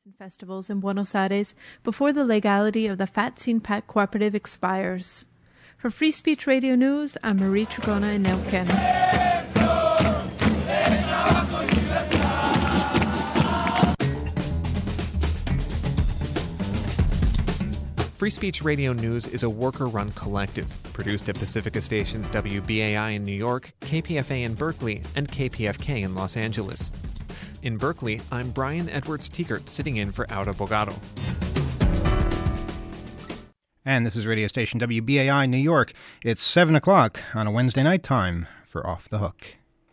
and festivals in Buenos Aires before the legality of the Fat Sin Pat Cooperative expires. For Free Speech Radio News, I'm Marie Trigona in Neuquén. Free Speech Radio News is a worker-run collective, produced at Pacifica Stations WBAI in New York, KPFA in Berkeley, and KPFK in Los Angeles. In Berkeley, I'm Brian Edwards-Tiegert, sitting in for Aura Bogado. And this is radio station WBAI New York. It's 7 o'clock on a Wednesday night, time for Off the Hook.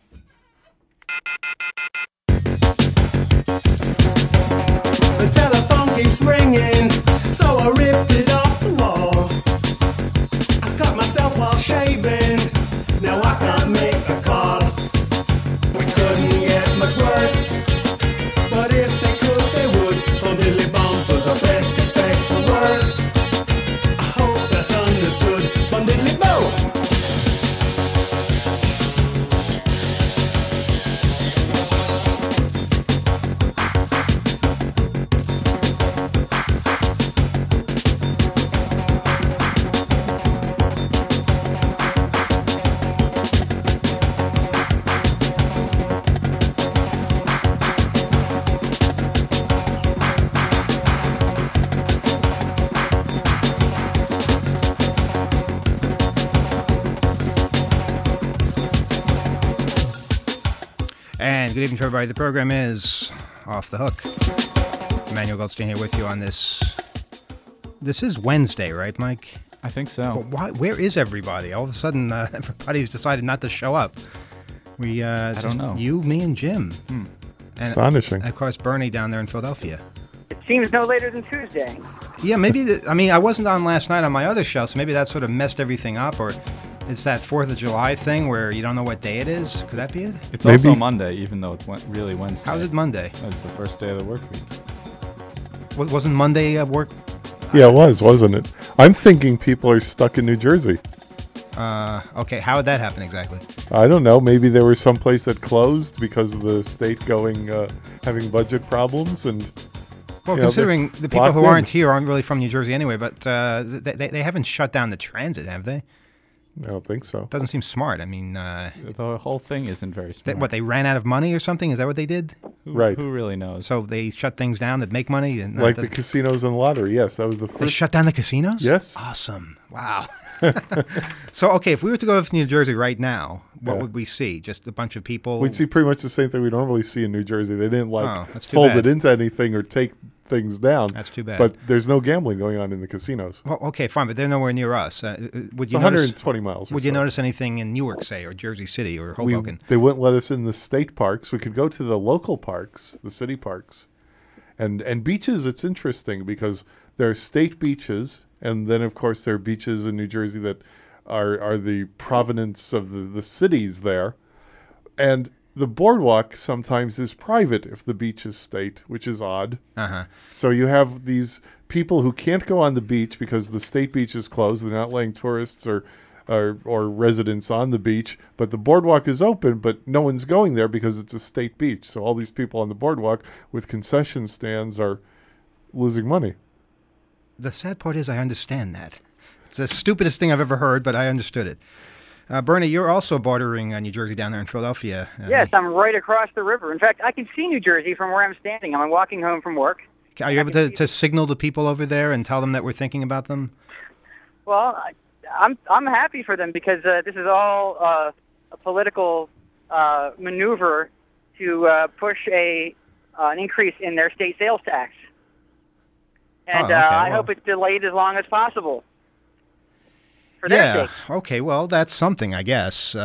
The telephone keeps ringing, so I ripped it off the wall. I cut myself while shaving, now I can't make a call. We couldn't get much worse, but if they could, they would. Bum diddly bum, for the best expect the worst. I hope that's understood. Bum diddly bum. And good evening to everybody. The program is Off the Hook. Emmanuel Goldstein here with you on this. This is Wednesday, right, Mike? I think so. But why? Where is everybody? All of a sudden, everybody's decided not to show up. I don't know. You, me, and Jim. And, Astonishing. of course, Bernie down there in Philadelphia. It seems no later than Tuesday. Yeah, maybe. I wasn't on last night on my other show, so maybe that sort of messed everything up, or it's that 4th of July thing where you don't know what day it is. Could that be it? It's also Monday, even though it's really Wednesday. How's it Monday? It's the first day of the work week. Wasn't Monday work? Yeah, it was, wasn't it? I'm thinking people are stuck in New Jersey. Okay, how would that happen exactly? I don't know. Maybe there was some place that closed because of the state having budget problems, and well, considering the people who aren't here aren't really from New Jersey anyway, but they haven't shut down the transit, have they? I don't think so. Doesn't seem smart. I mean, the whole thing isn't very smart. They ran out of money or something? Is that what they did? Right. Who really knows? So they shut things down that make money? And like the casinos and lottery, yes. That was the first. They shut down the casinos? Yes. Awesome. Wow. So, okay, if we were to go to New Jersey right now, what would we see? Just a bunch of people? We'd see pretty much the same thing we normally see in New Jersey. They didn't fold it into anything or take things down. That's too bad. But there's no gambling going on in the casinos. Well, okay, fine, but they're nowhere near us. Would you 120 miles. Would you notice anything in Newark, say, or Jersey City, or Hoboken? They wouldn't let us in the state parks. We could go to the local parks, the city parks, and beaches. It's interesting because there are state beaches, and then of course there are beaches in New Jersey that are the provenance of the cities there, and the boardwalk sometimes is private if the beach is state, which is odd. Uh-huh. So you have these people who can't go on the beach because the state beach is closed. They're not letting tourists or residents on the beach, but the boardwalk is open, but no one's going there because it's a state beach. So all these people on the boardwalk with concession stands are losing money. The sad part is I understand that. It's the stupidest thing I've ever heard, but I understood it. Bernie, you're also bordering New Jersey down there in Philadelphia. Yes, I'm right across the river. In fact, I can see New Jersey from where I'm standing. I'm walking home from work. Are you able to signal the people over there and tell them that we're thinking about them? Well, I'm happy for them because this is all a political maneuver to push an increase in their state sales tax. And I hope it's delayed as long as possible. Yeah. Okay. Well, that's something, I guess.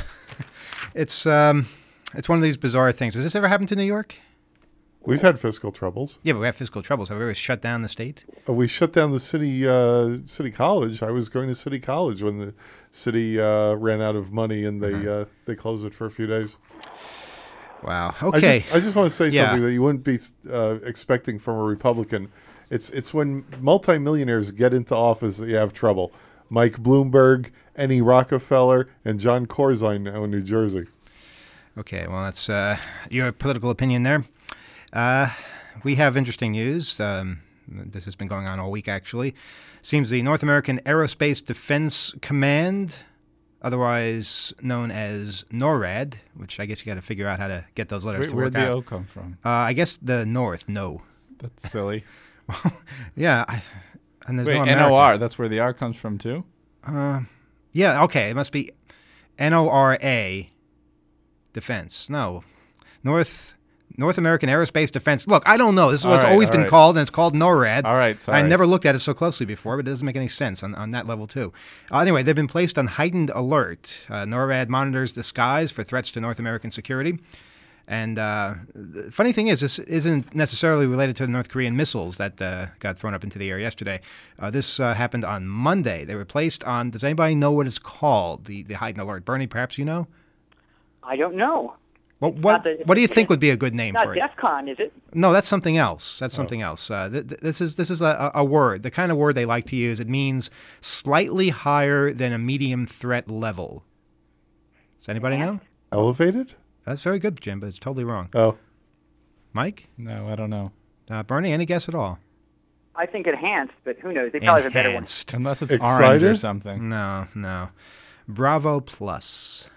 It's one of these bizarre things. Has this ever happened to New York? We've had fiscal troubles. Yeah, but we have fiscal troubles. Have we ever shut down the state? We shut down the city college. I was going to city college when the city ran out of money, and they closed it for a few days. Wow. Okay. I just want to say something that you wouldn't be expecting from a Republican. It's when multimillionaires get into office that you have trouble. Mike Bloomberg, Annie Rockefeller, and John Corzine now in New Jersey. Okay, well, that's your political opinion there. we have interesting news. This has been going on all week, actually. Seems the North American Aerospace Defense Command, otherwise known as NORAD, which I guess you got to figure out how to get those letters to work Where'd the out. O come from? I guess the North, no. That's silly. Yeah. And there's Wait, no American. NOR, that's where the R comes from too? Yeah, okay. It must be NORA Defense. No. North American Aerospace Defense. Look, I don't know. This is what it's always been called, and it's called NORAD. All right, sorry. I never looked at it so closely before, but it doesn't make any sense on that level, too. Anyway, they've been placed on heightened alert. NORAD monitors the skies for threats to North American security. And the funny thing is, this isn't necessarily related to the North Korean missiles that got thrown up into the air yesterday. This happened on Monday. They were placed on, does anybody know what it's called, the heightened alert? Bernie, perhaps you know? I don't know. Well, what do you think would be a good name Not for it? DEF CON, is it? No, that's something else. That's something else. This is a word, the kind of word they like to use. It means slightly higher than a medium threat level. Does anybody know? Elevated? That's very good, Jim, but it's totally wrong. Oh. Mike? No, I don't know. Bernie, any guess at all? I think enhanced, but who knows? They probably have a better one. Enhanced. Unless it's Excited? orange or something. No. Bravo Plus.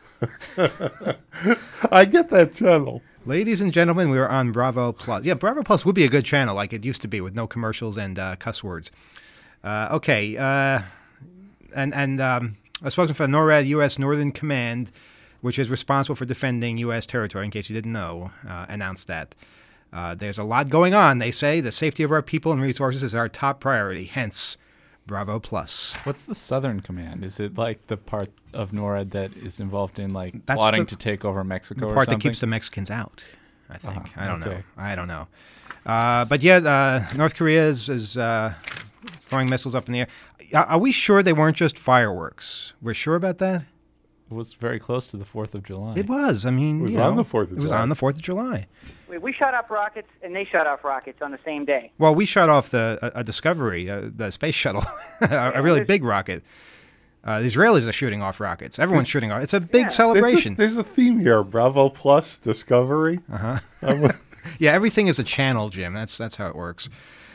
I get that channel. Ladies and gentlemen, we are on Bravo Plus. Yeah, Bravo Plus would be a good channel like it used to be with no commercials and cuss words. Okay. A spokesman for NORAD, U.S. Northern Command, which is responsible for defending U.S. territory, in case you didn't know, announced that. There's a lot going on, they say. The safety of our people and resources is our top priority, hence Bravo Plus. What's the Southern Command? Is it like the part of NORAD that is involved in That's plotting the- to take over Mexico or The part something? that keeps the Mexicans out, I think. I don't know. okay. I don't know. But yeah, North Korea is throwing missiles up in the air. Are we sure they weren't just fireworks? We're sure about that? It was very close to the 4th of July. It was. I mean, It was you on know, the 4th of It was July. on the 4th of July. We shot off rockets, and they shot off rockets on the same day. Well, we shot off a Discovery, the space shuttle, a really big rocket. The Israelis are shooting off rockets. Everyone's shooting off. It's a big celebration. There's a theme here. Bravo Plus, Discovery. Yeah, everything is a channel, Jim. That's how it works.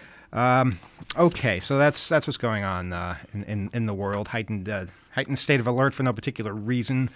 Okay, so that's what's going on in the world. Heightened state of alert for no particular reason.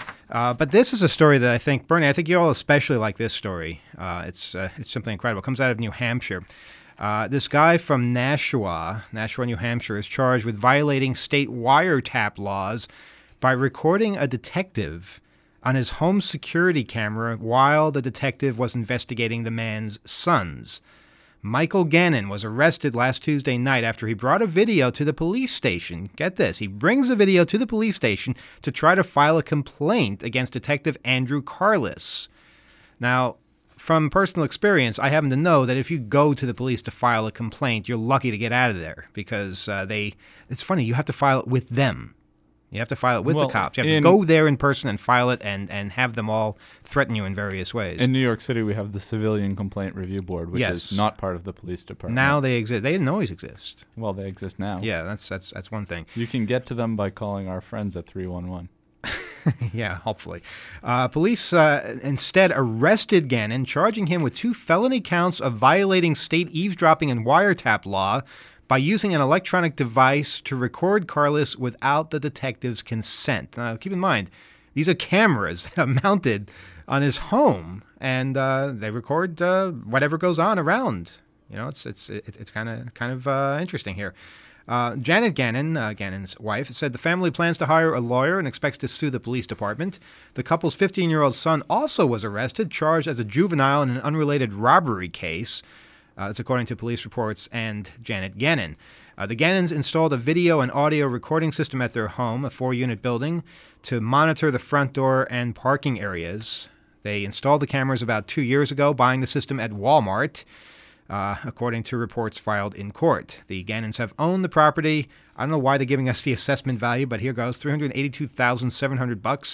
But this is a story that I think, Bernie, I think you all especially like this story. It's simply incredible. It comes out of New Hampshire. This guy from Nashua, New Hampshire, is charged with violating state wiretap laws by recording a detective on his home security camera while the detective was investigating the man's sons. Michael Gannon was arrested last Tuesday night after he brought a video to the police station. Get this, he brings a video to the police station to try to file a complaint against Detective Andrew Carlis. Now, from personal experience, I happen to know that if you go to the police to file a complaint, you're lucky to get out of there because it's funny, you have to file it with them. You have to file it with the cops. You have to go there in person and file it and have them all threaten you in various ways. In New York City, we have the Civilian Complaint Review Board, which Yes. is not part of the police department. Now they exist. They didn't always exist. Well, they exist now. Yeah, that's one thing. You can get to them by calling our friends at 311. Yeah, hopefully. Police instead arrested Gannon, charging him with 2 felony counts of violating state eavesdropping and wiretap law by using an electronic device to record Carlis without the detective's consent. Now, keep in mind, these are cameras that are mounted on his home, and they record whatever goes on around. You know, it's kind of interesting here. Janet Gannon, Gannon's wife, said the family plans to hire a lawyer and expects to sue the police department. The couple's 15-year-old son also was arrested, charged as a juvenile in an unrelated robbery case. That's according to police reports and Janet Gannon. The Gannons installed a video and audio recording system at their home, a 4-unit building, to monitor the front door and parking areas. They installed the cameras about 2 years ago, buying the system at Walmart, according to reports filed in court. The Gannons have owned the property. I don't know why they're giving us the assessment value, but here goes, $382,700.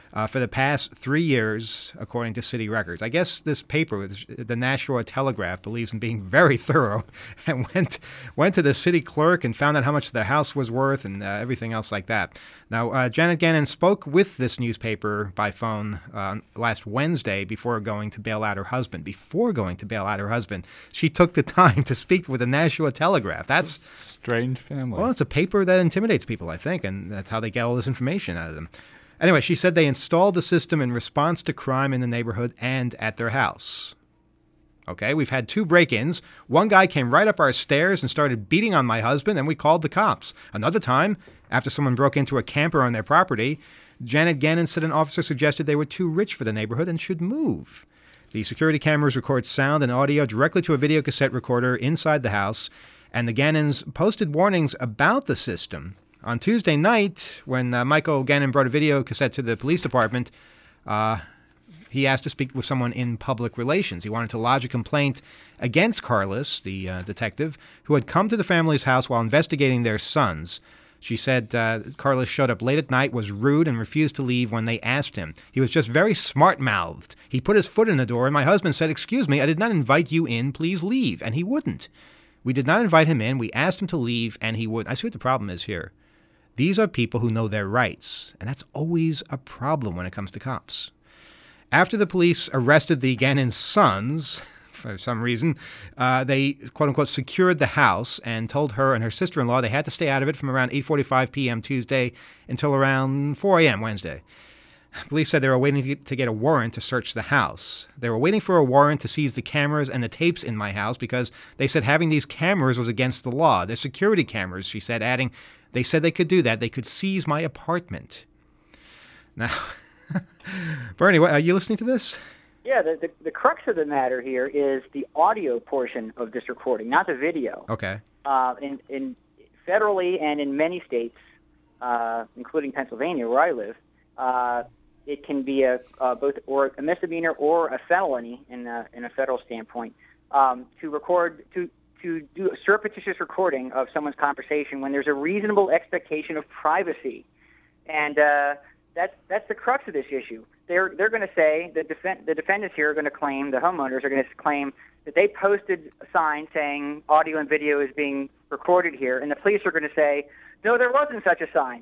for the past 3 years, according to city records. I guess this paper, the Nashua Telegraph, believes in being very thorough and went to the city clerk and found out how much the house was worth and everything else like that. Now, Janet Gannon spoke with this newspaper by phone last Wednesday before going to bail out her husband. Before going to bail out her husband, she took the time to speak with the Nashua Telegraph. That's strange family. Well, it's a paper that intimidates people, I think, and that's how they get all this information out of them. Anyway, she said they installed the system in response to crime in the neighborhood and at their house. Okay, we've had 2 break-ins. One guy came right up our stairs and started beating on my husband, and we called the cops. Another time, after someone broke into a camper on their property, Janet Gannon said an officer suggested they were too rich for the neighborhood and should move. The security cameras record sound and audio directly to a video cassette recorder inside the house, and the Gannons posted warnings about the system. On Tuesday night, when Michael Gannon brought a video cassette to the police department, he asked to speak with someone in public relations. He wanted to lodge a complaint against Carlos, the detective, who had come to the family's house while investigating their sons. She said Carlos showed up late at night, was rude, and refused to leave when they asked him. He was just very smart-mouthed. He put his foot in the door, and my husband said, "Excuse me, I did not invite you in. Please leave." And he wouldn't. We did not invite him in. We asked him to leave, and he wouldn't. I see what the problem is here. These are people who know their rights, and that's always a problem when it comes to cops. After the police arrested the Gannon sons, for some reason, they, quote-unquote, secured the house and told her and her sister-in-law they had to stay out of it from around 8:45 p.m. Tuesday until around 4 a.m. Wednesday. Police said they were waiting to get a warrant to search the house. They were waiting for a warrant to seize the cameras and the tapes in my house because they said having these cameras was against the law. They're security cameras, she said, adding, they said they could do that. They could seize my apartment. Now, Bernie, are you listening to this? Yeah, the crux of the matter here is the audio portion of this recording, not the video. Okay. In federally and in many states, including Pennsylvania, where I live, it can be both or a misdemeanor or a felony in a federal standpoint to do a surreptitious recording of someone's conversation when there's a reasonable expectation of privacy, and that's the crux of this issue. They're going to say the defendants here are going to claim, the homeowners are going to claim that they posted a sign saying audio and video is being recorded here, and the police are going to say no, there wasn't such a sign.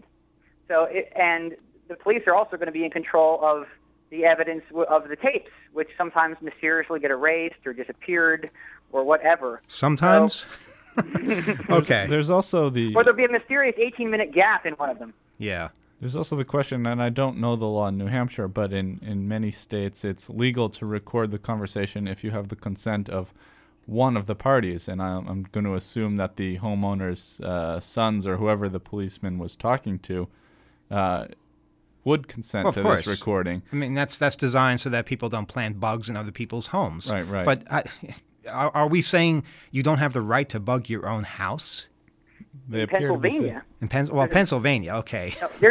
And the police are also going to be in control of the evidence of the tapes, which sometimes mysteriously get erased or disappeared or whatever. Sometimes? Okay. There's also or there'll be a mysterious 18-minute gap in one of them. Yeah. There's also the question, and I don't know the law in New Hampshire, but in many states it's legal to record the conversation if you have the consent of one of the parties. And I'm going to assume that the homeowner's sons or whoever the policeman was talking to would consent to this recording. I mean, that's designed so that people don't plant bugs in other people's homes. Right. But are we saying you don't have the right to bug your own house? In Pennsylvania. Pennsylvania, okay.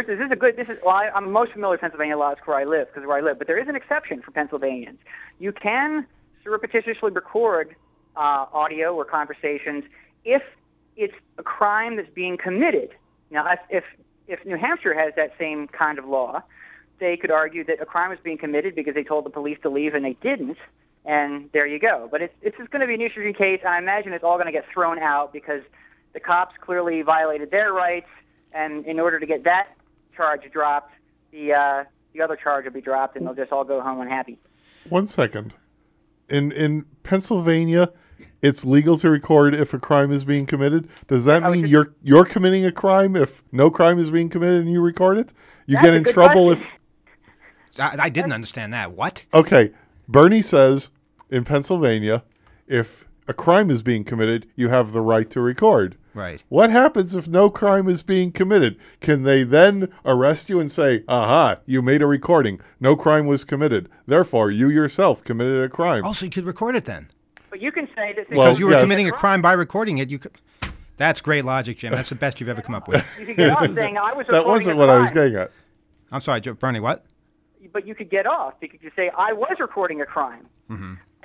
I'm most familiar with Pennsylvania laws where I live, but there is an exception for Pennsylvanians. You can surreptitiously record audio or conversations if it's a crime that's being committed. Now, if New Hampshire has that same kind of law, they could argue that a crime was being committed because they told the police to leave and they didn't, and there you go. But it's just going to be an interesting case, and I imagine it's all going to get thrown out because the cops clearly violated their rights, and in order to get that charge dropped, the other charge will be dropped, and they'll just all go home unhappy. 1 second. In Pennsylvania, it's legal to record if a crime is being committed. Does that mean you're committing a crime if no crime is being committed and you record it? You get in trouble question. if... I didn't understand that. What? Okay. Bernie says in Pennsylvania, if a crime is being committed, you have the right to record. Right. What happens if no crime is being committed? Can they then arrest you and say, aha, you made a recording. No crime was committed. Therefore, you yourself committed a crime. Oh, so you could record it then. But you can say that... Because you were committing a crime by recording it, you could... That's great logic, Jim. That's the best you've ever come up with. You could get off saying, I was recording That wasn't what I was getting at. I'm sorry, Bernie, what? But you could get off because you say, I was recording a crime. Mm-hmm.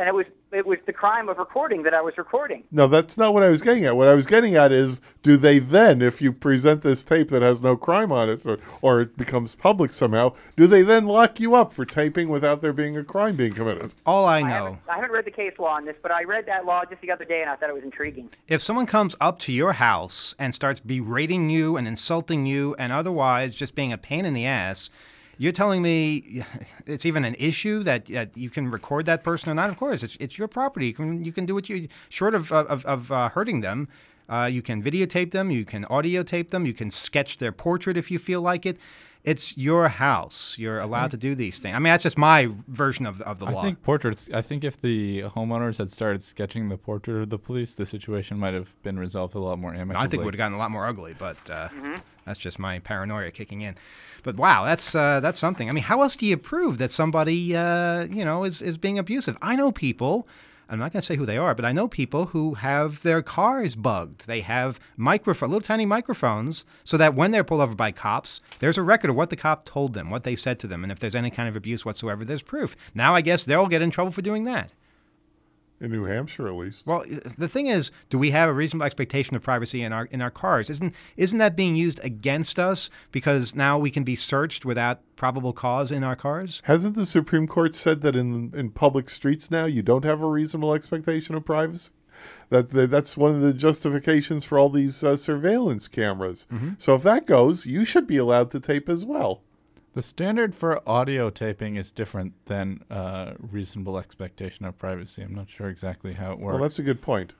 and it was the crime of recording that I was recording. No, that's not what I was getting at. What I was getting at is, do they then, if you present this tape that has no crime on it, or it becomes public somehow, do they then lock you up for taping without there being a crime being committed? All I know, I haven't read the case law on this, but I read that law just the other day, and I thought it was intriguing. if someone comes up to your house and starts berating you and insulting you and otherwise just being a pain in the ass, you're telling me it's even an issue that you can record that person or not? Of course, it's your property. You can do what you, short of hurting them. You can videotape them. You can audio tape them. You can sketch their portrait if you feel like it. It's your house. You're allowed to do these things. I mean, that's just my version of the law. I think if the homeowners had started sketching the portrait of the police, the situation might have been resolved a lot more amicably. I think it would have gotten a lot more ugly, but that's just my paranoia kicking in. But wow, that's something. I mean, how else do you prove that somebody is being abusive? I know people. I'm not going to say who they are, but I know people who have their cars bugged. They have little tiny microphones, so that when they're pulled over by cops, there's a record of what the cop told them, what they said to them, and if there's any kind of abuse whatsoever, there's proof. Now I guess they'll get in trouble for doing that. In New Hampshire, at least. Well, the thing is, do we have a reasonable expectation of privacy in our cars? Isn't that being used against us because now we can be searched without probable cause in our cars? Hasn't the Supreme Court said that in public streets now you don't have a reasonable expectation of privacy? That's one of the justifications for all these surveillance cameras. Mm-hmm. So if that goes, you should be allowed to tape as well. The standard for audio taping is different than reasonable expectation of privacy. I'm not sure exactly how it works. Well, that's a good point.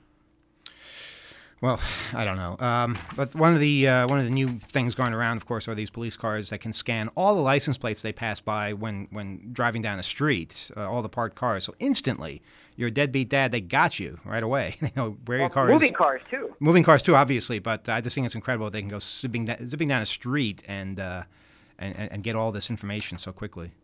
Well, I don't know. But one of the new things going around, of course, are these police cars that can scan all the license plates they pass by when driving down a street, all the parked cars. So instantly, you're a deadbeat dad. They got you right away. They know where your car is. Moving cars too. Moving cars too, obviously. But I just think it's incredible they can go zipping down a street and get all this information so quickly.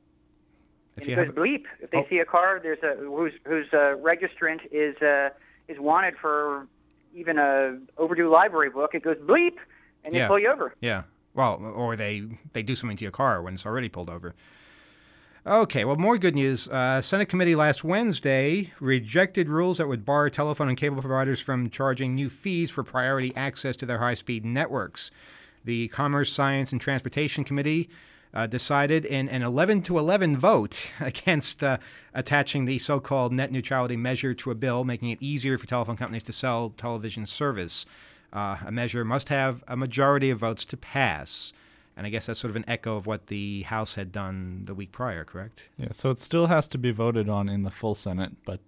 It goes bleep. If they see a car, there's whose registrant is wanted for even a overdue library book, it goes bleep, and they pull you over. Yeah. Well, or they do something to your car when it's already pulled over. Okay, well, more good news. Senate committee last Wednesday rejected rules that would bar telephone and cable providers from charging new fees for priority access to their high-speed networks. The Commerce, Science, and Transportation Committee decided in an 11-11 vote against attaching the so-called net neutrality measure to a bill, making it easier for telephone companies to sell television service. A measure must have a majority of votes to pass. And I guess that's sort of an echo of what the House had done the week prior, correct? Yeah, so it still has to be voted on in the full Senate, but,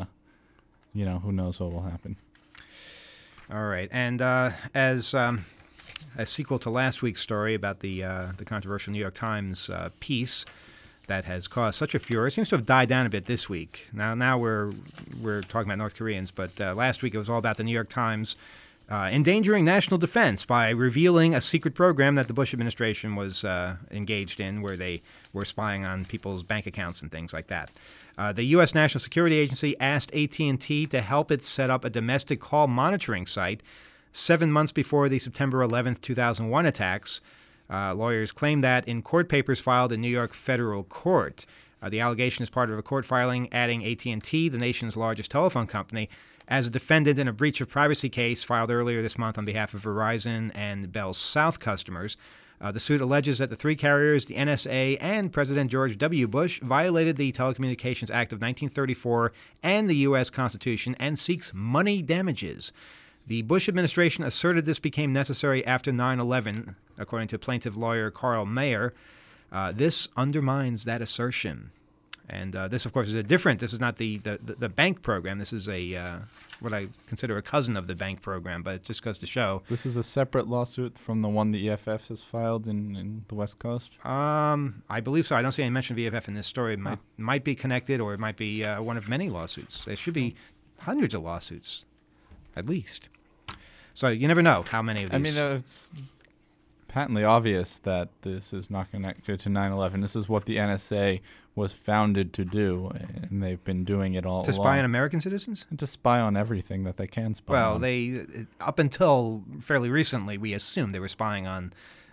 who knows what will happen. All right. And as a sequel to last week's story about the controversial New York Times piece that has caused such a furor. It seems to have died down a bit this week. Now we're talking about North Koreans, but last week it was all about the New York Times endangering national defense by revealing a secret program that the Bush administration was engaged in, where they were spying on people's bank accounts and things like that. The U.S. National Security Agency asked AT&T to help it set up a domestic call monitoring site 7 months before the September 11th, 2001 attacks. Lawyers claim that in court papers filed in New York federal court. The allegation is part of a court filing adding AT&T, the nation's largest telephone company, as a defendant in a breach of privacy case filed earlier this month on behalf of Verizon and Bell South customers. The suit alleges that the three carriers, the NSA, and President George W. Bush violated the Telecommunications Act of 1934 and the U.S. Constitution and seeks money damages. The Bush administration asserted this became necessary after 9/11, according to plaintiff lawyer Carl Mayer. This undermines that assertion. And this, of course, is this is not the bank program. This is what I consider a cousin of the bank program, but it just goes to show. This is a separate lawsuit from the one the EFF has filed in the West Coast? I believe so. I don't see any mention of EFF in this story. It might be connected, or it might be one of many lawsuits. There should be hundreds of lawsuits, at least. So you never know how many of these. I mean, it's patently obvious that this is not connected to 9/11. This is what the NSA was founded to do, and they've been doing it all along. To spy on American citizens? And to spy on everything that they can spy on. Well, up until fairly recently, we assumed they were spying on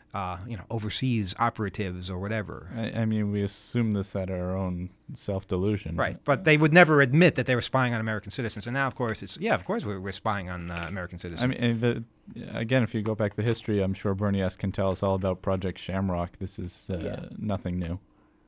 overseas operatives or whatever. I mean, we assume this at our own self-delusion. Right, but they would never admit that they were spying on American citizens. And now, of course, we're spying on American citizens. I mean, again, if you go back to history, I'm sure Bernie S. can tell us all about Project Shamrock. This is nothing new.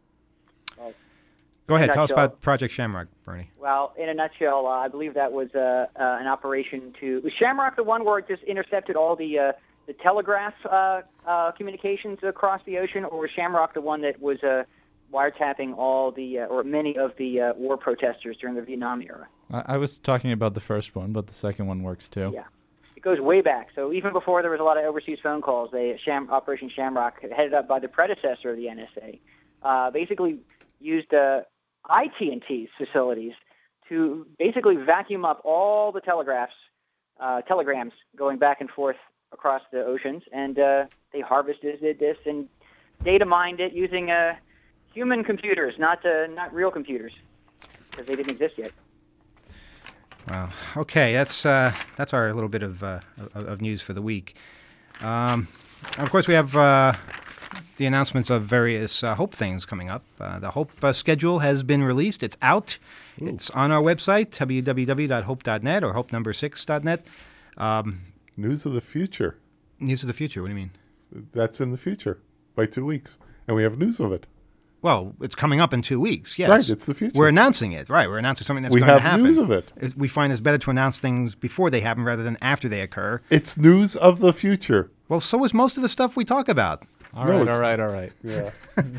Go ahead, tell us about Project Shamrock, Bernie. Well, in a nutshell, I believe that was an operation to... Was Shamrock the one where it just intercepted all the telegraph communications across the ocean, or was Shamrock the one that was wiretapping all or many of the war protesters during the Vietnam era? I was talking about the first one, but the second one works too. Yeah. It goes way back. So even before there was a lot of overseas phone calls, Operation Shamrock, headed up by the predecessor of the NSA, basically used IT&T's facilities to basically vacuum up all the telegrams going back and forth across the oceans, and they harvested this and data mined it using human computers, not real computers, because they didn't exist yet. Wow. Okay, that's our little bit of news for the week. Of course, we have the announcements of various Hope things coming up. The Hope schedule has been released. It's out. Ooh. It's on our website, www.hope.net or hope6.net. News of the future. News of the future? What do you mean? That's in the future by 2 weeks, and we have news of it. Well, it's coming up in 2 weeks, yes. Right, it's the future. We're announcing it, right. We're announcing something that's going to happen. We have news of it. We find it's better to announce things before they happen rather than after they occur. It's news of the future. Well, so is most of the stuff we talk about. All right. Yeah.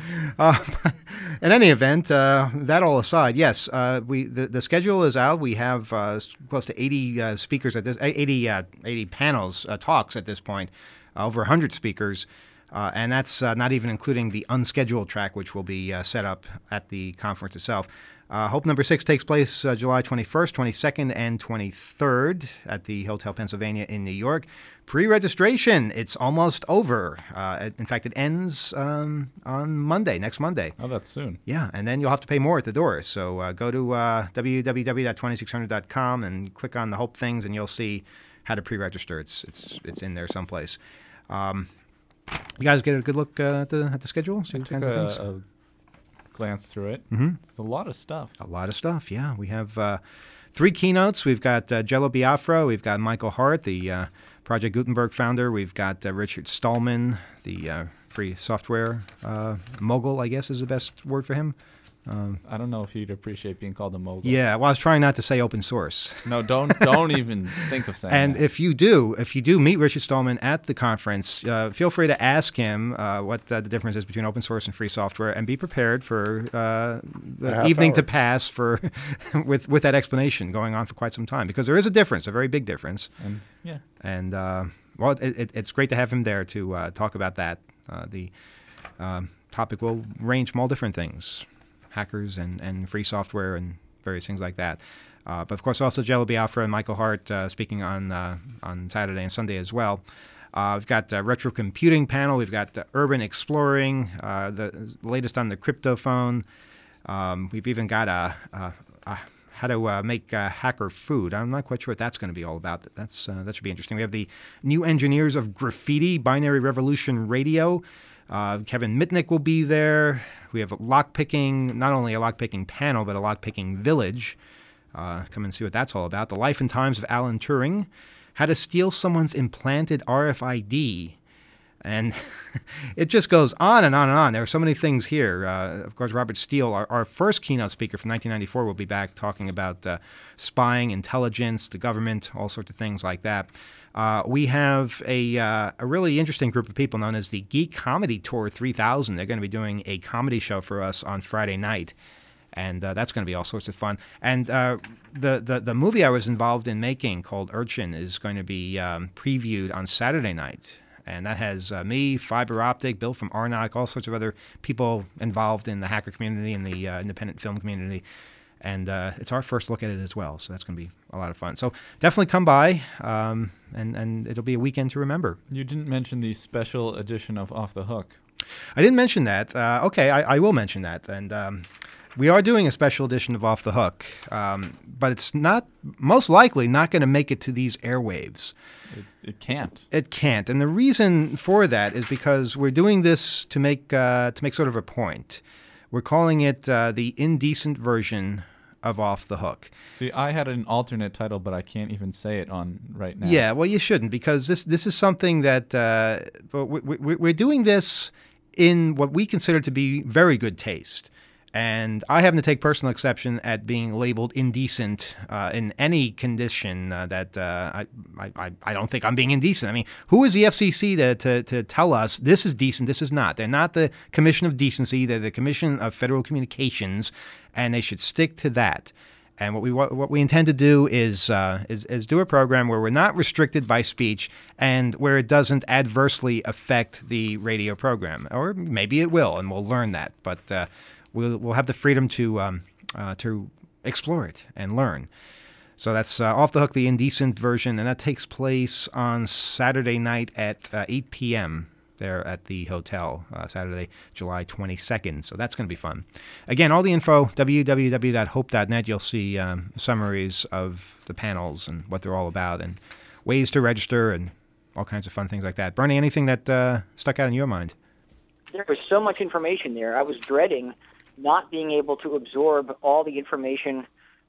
In any event, that all aside, yes, the schedule is out. We have close to 80 speakers at this, 80 panels, talks at this point, over 100 speakers. And that's not even including the unscheduled track, which will be set up at the conference itself. Hope number 6 takes place July 21st, 22nd, and 23rd at the Hotel Pennsylvania in New York. Pre-registration, it's almost over. In fact, it ends on Monday, next Monday. Oh, that's soon. Yeah, and then you'll have to pay more at the door. So go to www.2600.com and click on the Hope things, and you'll see how to pre-register. It's in there someplace. You guys get a good look at the schedule? I took a glance through it. Mm-hmm. It's a lot of stuff. A lot of stuff, yeah. We have 3 keynotes. We've got Jello Biafra. We've got Michael Hart, the Project Gutenberg founder. We've got Richard Stallman, the free software mogul, I guess is the best word for him. I don't know if you'd appreciate being called a mogul. Yeah, well, I was trying not to say open source. No, don't even think of saying and that. if you do meet Richard Stallman at the conference, feel free to ask him what the difference is between open source and free software, and be prepared for the evening to pass for with that explanation going on for quite some time, because there is a difference, a very big difference. And well, it's great to have him there to talk about that. The topic will range from all different things. Hackers and free software and various things like that. But of course, also Jello Biafra and Michael Hart speaking on Saturday and Sunday as well. We've got retro computing panel. We've got urban exploring, the latest on the cryptophone. We've even got how to make hacker food. I'm not quite sure what that's going to be all about. That should be interesting. We have the new engineers of graffiti, Binary Revolution Radio. Kevin Mitnick will be there. We have lockpicking, not only a lockpicking panel, but a lockpicking village. Come and see what that's all about. The Life and Times of Alan Turing. How to steal someone's implanted RFID. And it just goes on and on and on. There are so many things here. Of course, Robert Steele, our first keynote speaker from 1994, will be back talking about spying, intelligence, the government, all sorts of things like that. We have a really interesting group of people known as the Geek Comedy Tour 3000. They're going to be doing a comedy show for us on Friday night, and that's going to be all sorts of fun. And the movie I was involved in making called Urchin is going to be previewed on Saturday night. And that has me, Fiber Optic, Bill from Arnock, all sorts of other people involved in the hacker community and the independent film community. And it's our first look at it as well, so that's going to be a lot of fun. So definitely come by, and it'll be a weekend to remember. You didn't mention the special edition of Off the Hook. I didn't mention that. Okay, I will mention that. And We are doing a special edition of Off the Hook, but it's not most likely not going to make it to these airwaves. It can't. It can't, and the reason for that is because we're doing this to make sort of a point. We're calling it the indecent version of Off the Hook. See, I had an alternate title, but I can't even say it on right now. Yeah, well, you shouldn't, because this is something that we're doing this in what we consider to be very good taste. And I happen to take personal exception at being labeled indecent in any condition that I don't think I'm being indecent. I mean, who is the FCC to tell us this is decent, this is not? They're not the Commission of Decency. They're the Commission of Federal Communications, and they should stick to that. And what we intend to do is do a program where we're not restricted by speech and where it doesn't adversely affect the radio program. Or maybe it will, and we'll learn that. But we'll have the freedom to explore it and learn. So that's Off the Hook, the indecent version, and that takes place on Saturday night at 8 p.m. there at the hotel, Saturday, July 22nd. So that's going to be fun. Again, all the info, www.hope.net. You'll see summaries of the panels and what they're all about and ways to register and all kinds of fun things like that. Bernie, anything that stuck out in your mind? There was so much information there. I was dreading not being able to absorb all the information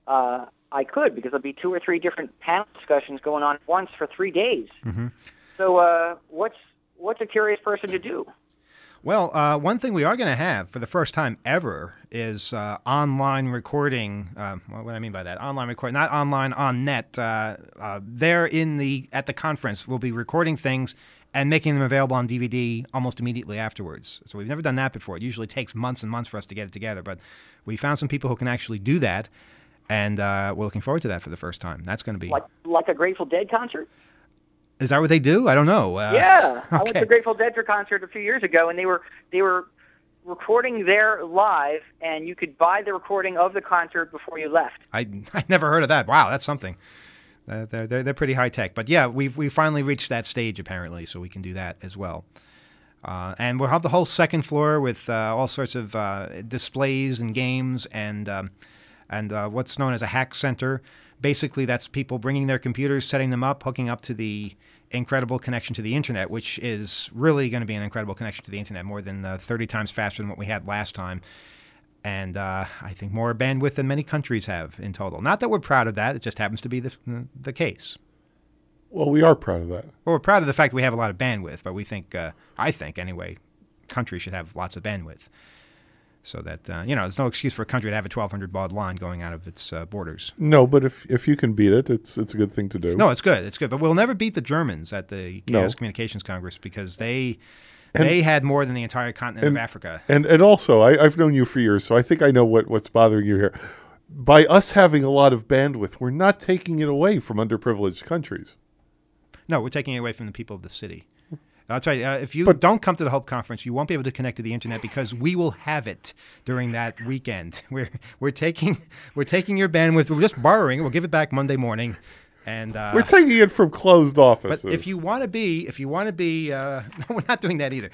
I could, because there'll be 2 or 3 different panel discussions going on at once for 3 days. Mm-hmm. So what's a curious person to do? Well, one thing we are going to have for the first time ever is online recording. What do I mean by that? Online recording, not online on net. There at the conference, we'll be recording things and making them available on DVD almost immediately afterwards. So we've never done that before. It usually takes months and months for us to get it together, but we found some people who can actually do that, and we're looking forward to that for the first time. That's going to be like a Grateful Dead concert. Is that what they do? I don't know. Yeah, I went okay. to Grateful Dead concert a few years ago, and they were recording there live, and you could buy the recording of the concert before you left. I never heard of that. Wow, that's something. They're pretty high tech, but yeah, we finally reached that stage apparently, so we can do that as well. And we'll have the whole second floor with all sorts of displays and games and what's known as a hack center. Basically, that's people bringing their computers, setting them up, hooking up to the incredible connection to the internet, which is really going to be an incredible connection to the internet, more than 30 times faster than what we had last time. And I think more bandwidth than many countries have in total. Not that we're proud of that. It just happens to be the case. Well, we are proud of that. Well, we're proud of the fact that we have a lot of bandwidth, but we think, I think anyway, countries should have lots of bandwidth. So that, there's no excuse for a country to have a 1,200 baud line going out of its borders. No, but if you can beat it, it's a good thing to do. No, it's good. It's good. But we'll never beat the Germans at the Chaos Communications Congress because they had more than the entire continent of Africa. And also, I've known you for years, so I think I know what's bothering you here. By us having a lot of bandwidth, we're not taking it away from underprivileged countries. No, we're taking it away from the people of the city. That's right. If you don't come to the Hope Conference, you won't be able to connect to the internet because we will have it during that weekend. We're taking your bandwidth. We're just borrowing it. We'll give it back Monday morning. And we're taking it from closed offices. But if you want to be, no, we're not doing that either.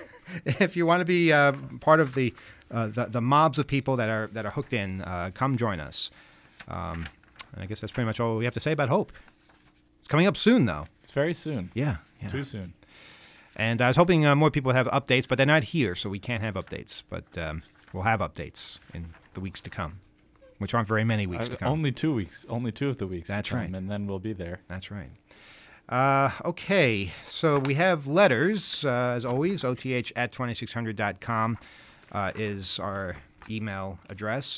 If you want to be part of the mobs of people that are hooked in, come join us. And I guess that's pretty much all we have to say about Hope. It's coming up soon, though. It's very soon. Yeah. Too soon. And I was hoping more people would have updates, but they're not here, so we can't have updates. But we'll have updates in the weeks to come, which aren't very many weeks to come. Only 2 weeks. Only 2 of the weeks. That's to come, right. And then we'll be there. That's right. Okay, so we have letters, as always. OTH@2600.com is our email address.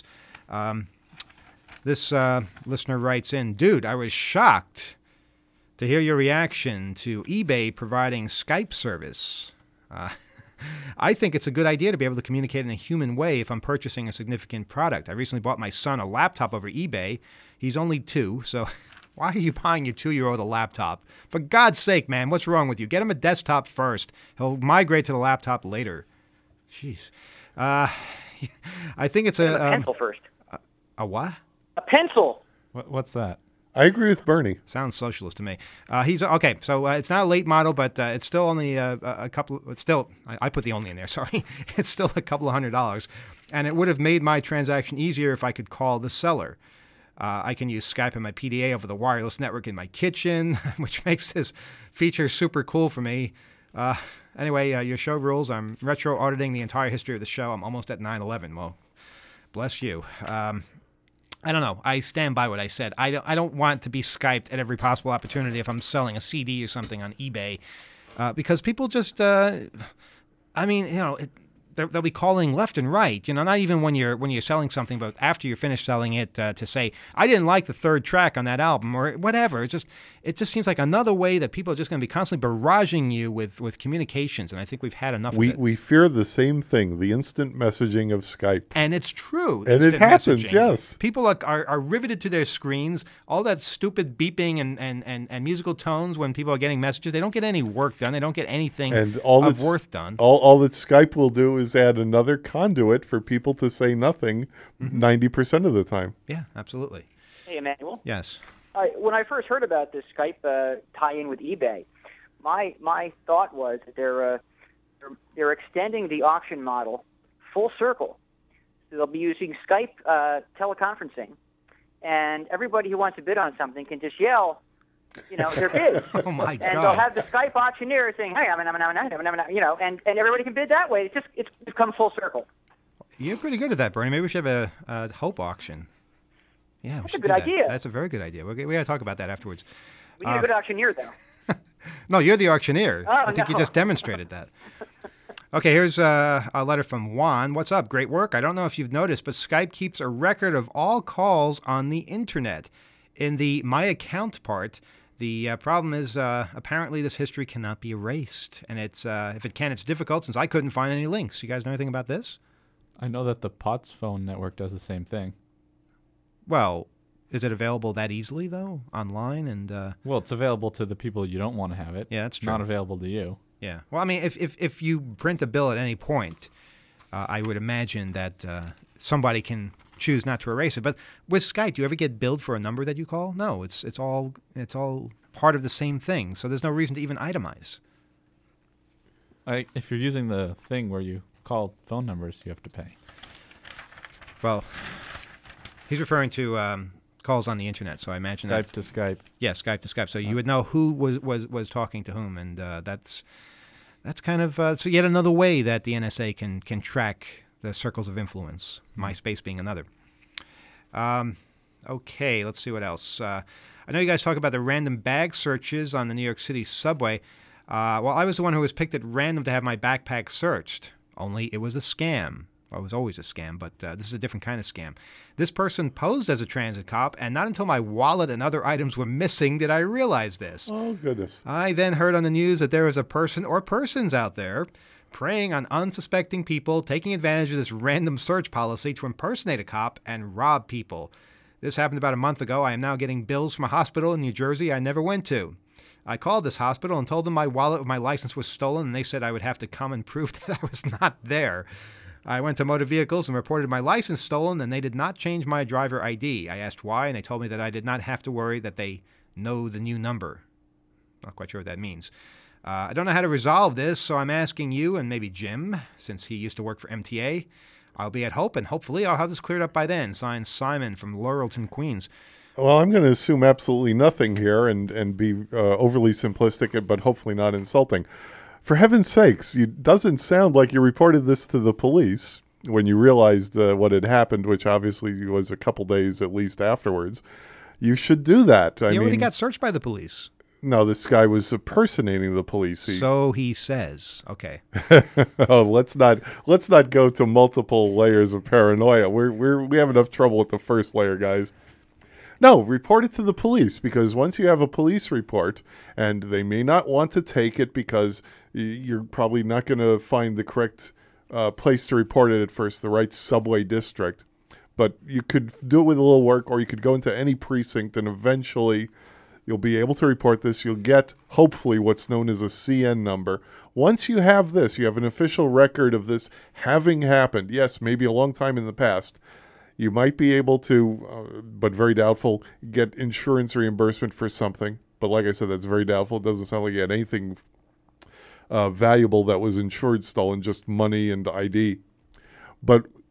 This listener writes in, Dude, I was shocked to hear your reaction to eBay providing Skype service. I think it's a good idea to be able to communicate in a human way if I'm purchasing a significant product. I recently bought my son a laptop over eBay. He's only 2, so why are you buying your 2-year-old a laptop? For God's sake, man, what's wrong with you? Get him a desktop first. He'll migrate to the laptop later. Jeez. I think it's a pencil first. A what? A pencil. What's that? I agree with Bernie. Sounds socialist to me. He's okay. So it's not a late model, but it's still only a couple. It's still I put the only in there. Sorry, it's still a couple of $100. And it would have made my transaction easier if I could call the seller. I can use Skype and my PDA over the wireless network in my kitchen, which makes this feature super cool for me. Anyway, your show rules. I'm retro auditing the entire history of the show. I'm almost at 9/11. Well, bless you. I don't know. I stand by what I said. I don't want to be Skyped at every possible opportunity if I'm selling a CD or something on eBay, because people just, they'll be calling left and right. Not even when you're selling something, but after you're finished selling it, to say, I didn't like the third track on that album or whatever. It just seems like another way that people are just going to be constantly barraging you with communications, and I think we've had enough of it. We fear the same thing, the instant messaging of Skype. And it's true. And it happens, messaging. Yes. People are riveted to their screens. All that stupid beeping and musical tones when people are getting messages, they don't get any work done. They don't get anything of worth done. All that Skype will do is add another conduit for people to say nothing 90% of the time. Yeah, absolutely. Hey, Emmanuel. Yes. When I first heard about this Skype tie-in with eBay, my thought was that they're extending the auction model full circle. So they'll be using Skype teleconferencing, and everybody who wants to bid on something can just yell, their bid. Oh my God! And they'll have the Skype auctioneer saying, "Hey, and everybody can bid that way. It's come full circle." You're pretty good at that, Bernie. Maybe we should have a Hope auction. Yeah, that's a good idea. That's a very good idea. We got to talk about that afterwards. We need a good auctioneer, though. No, you're the auctioneer. Oh, I think you just demonstrated that. Okay, here's a letter from Juan. What's up? Great work. I don't know if you've noticed, but Skype keeps a record of all calls on the internet. In the My Account part, the problem is apparently this history cannot be erased. And if it can, it's difficult since I couldn't find any links. You guys know anything about this? I know that the POTS phone network does the same thing. Well, is it available that easily, though, online? And well, it's available to the people you don't want to have it. Yeah, that's true. Not available to you. Yeah. Well, I mean, if you print a bill at any point, I would imagine that somebody can choose not to erase it. But with Skype, do you ever get billed for a number that you call? No, it's all part of the same thing. So there's no reason to even itemize. If you're using the thing where you call phone numbers, you have to pay. Well, he's referring to calls on the internet, so I imagine Skype to Skype. Yeah, Skype to Skype. So you would know who was talking to whom, and that's kind of so yet another way that the NSA can track the circles of influence. MySpace being another. Okay, let's see what else. I know you guys talk about the random bag searches on the New York City subway. Well, I was the one who was picked at random to have my backpack searched. Only it was a scam. Well, it was always a scam, but this is a different kind of scam. This person posed as a transit cop, and not until my wallet and other items were missing did I realize this. Oh, goodness. I then heard on the news that there was a person or persons out there preying on unsuspecting people, taking advantage of this random search policy to impersonate a cop and rob people. This happened about a month ago. I am now getting bills from a hospital in New Jersey I never went to. I called this hospital and told them my wallet with my license was stolen, and they said I would have to come and prove that I was not there. I went to motor vehicles and reported my license stolen, and they did not change my driver ID. I asked why, and they told me that I did not have to worry, that they know the new number. Not quite sure what that means. I don't know how to resolve this, so I'm asking you and maybe Jim, since he used to work for MTA. I'll be at Hope, and hopefully I'll have this cleared up by then. Signed, Simon from Laurelton, Queens. Well, I'm going to assume absolutely nothing here and be overly simplistic, but hopefully not insulting. For heaven's sakes, it doesn't sound like you reported this to the police when you realized what had happened, which obviously was a couple days at least afterwards. You should do that. He already got searched by the police. No, this guy was impersonating the police. So he says. Okay. Oh, let's not go to multiple layers of paranoia. We have enough trouble with the first layer, guys. No, report it to the police, because once you have a police report, and they may not want to take it because you're probably not going to find the correct place to report it at first, the right subway district. But you could do it with a little work, or you could go into any precinct, and eventually you'll be able to report this. You'll get, hopefully, what's known as a CN number. Once you have this, you have an official record of this having happened. Yes, maybe a long time in the past. You might be able to, but very doubtful, get insurance reimbursement for something. But like I said, that's very doubtful. It doesn't sound like you had anything valuable that was insured stolen, just money and ID. But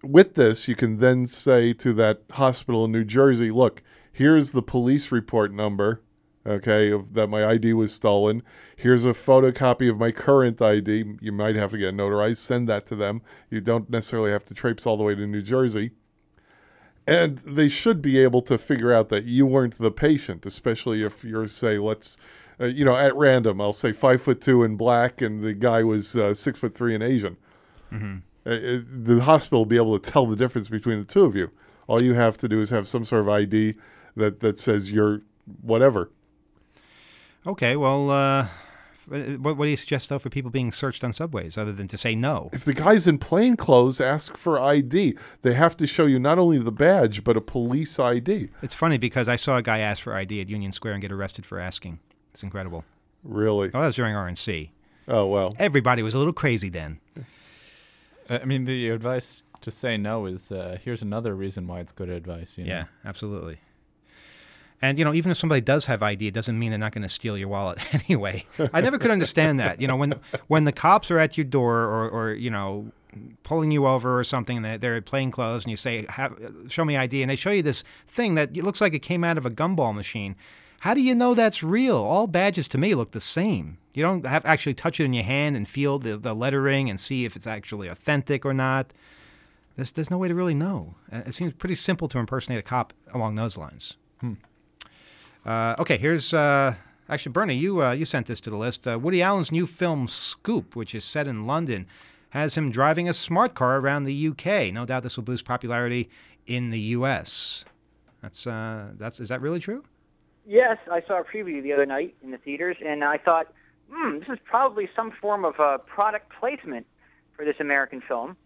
with this, you can then say to that hospital in New Jersey, look, here's the police report number, okay, that my ID was stolen. Here's a photocopy of my current ID. You might have to get notarized. Send that to them. You don't necessarily have to traipse all the way to New Jersey. And they should be able to figure out that you weren't the patient, especially if you're, say, at random, I'll say 5'2" and black, and the guy was 6'3" and Asian. Mm-hmm. The hospital will be able to tell the difference between the two of you. All you have to do is have some sort of ID that says you're whatever. Okay, well, what do you suggest, though, for people being searched on subways, other than to say no? If the guy's in plain clothes, ask for ID. They have to show you not only the badge, but a police ID. It's funny because I saw a guy ask for ID at Union Square and get arrested for asking. It's incredible. Really? Oh, that was during RNC. Oh, well. Everybody was a little crazy then. I mean, the advice to say no is here's another reason why it's good advice. Yeah, absolutely. And, even if somebody does have ID, it doesn't mean they're not going to steal your wallet anyway. I never could understand that. When the cops are at your door or pulling you over or something, and they're in plain clothes, and you say, show me ID, and they show you this thing that looks like it came out of a gumball machine. How do you know that's real? All badges to me look the same. You don't have to actually touch it in your hand and feel the lettering and see if it's actually authentic or not. There's no way to really know. It seems pretty simple to impersonate a cop along those lines. Okay, here's actually Bernie. You sent this to the list. Woody Allen's new film Scoop, which is set in London, has him driving a smart car around the UK. No doubt this will boost popularity in the US. Is that really true? Yes, I saw a preview the other night in the theaters, and I thought, this is probably some form of product placement for this American film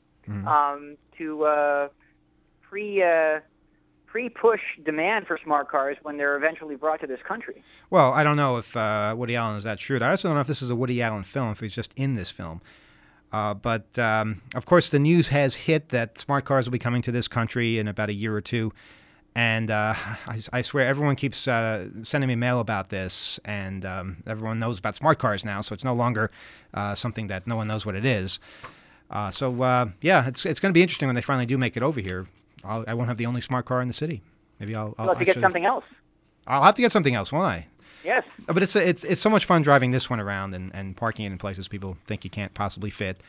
to pre-push demand for smart cars when they're eventually brought to this country. Well, I don't know if Woody Allen is that shrewd. I also don't know if this is a Woody Allen film, if he's just in this film. But, of course, the news has hit that smart cars will be coming to this country in about a year or two. And I swear everyone keeps sending me mail about this, and everyone knows about smart cars now, so it's no longer something that no one knows what it is. It's going to be interesting when they finally do make it over here. I won't have the only smart car in the city. Maybe I'll have to get something else. I'll have to get something else, won't I? Yes. But it's so much fun driving this one around and parking it in places people think you can't possibly fit.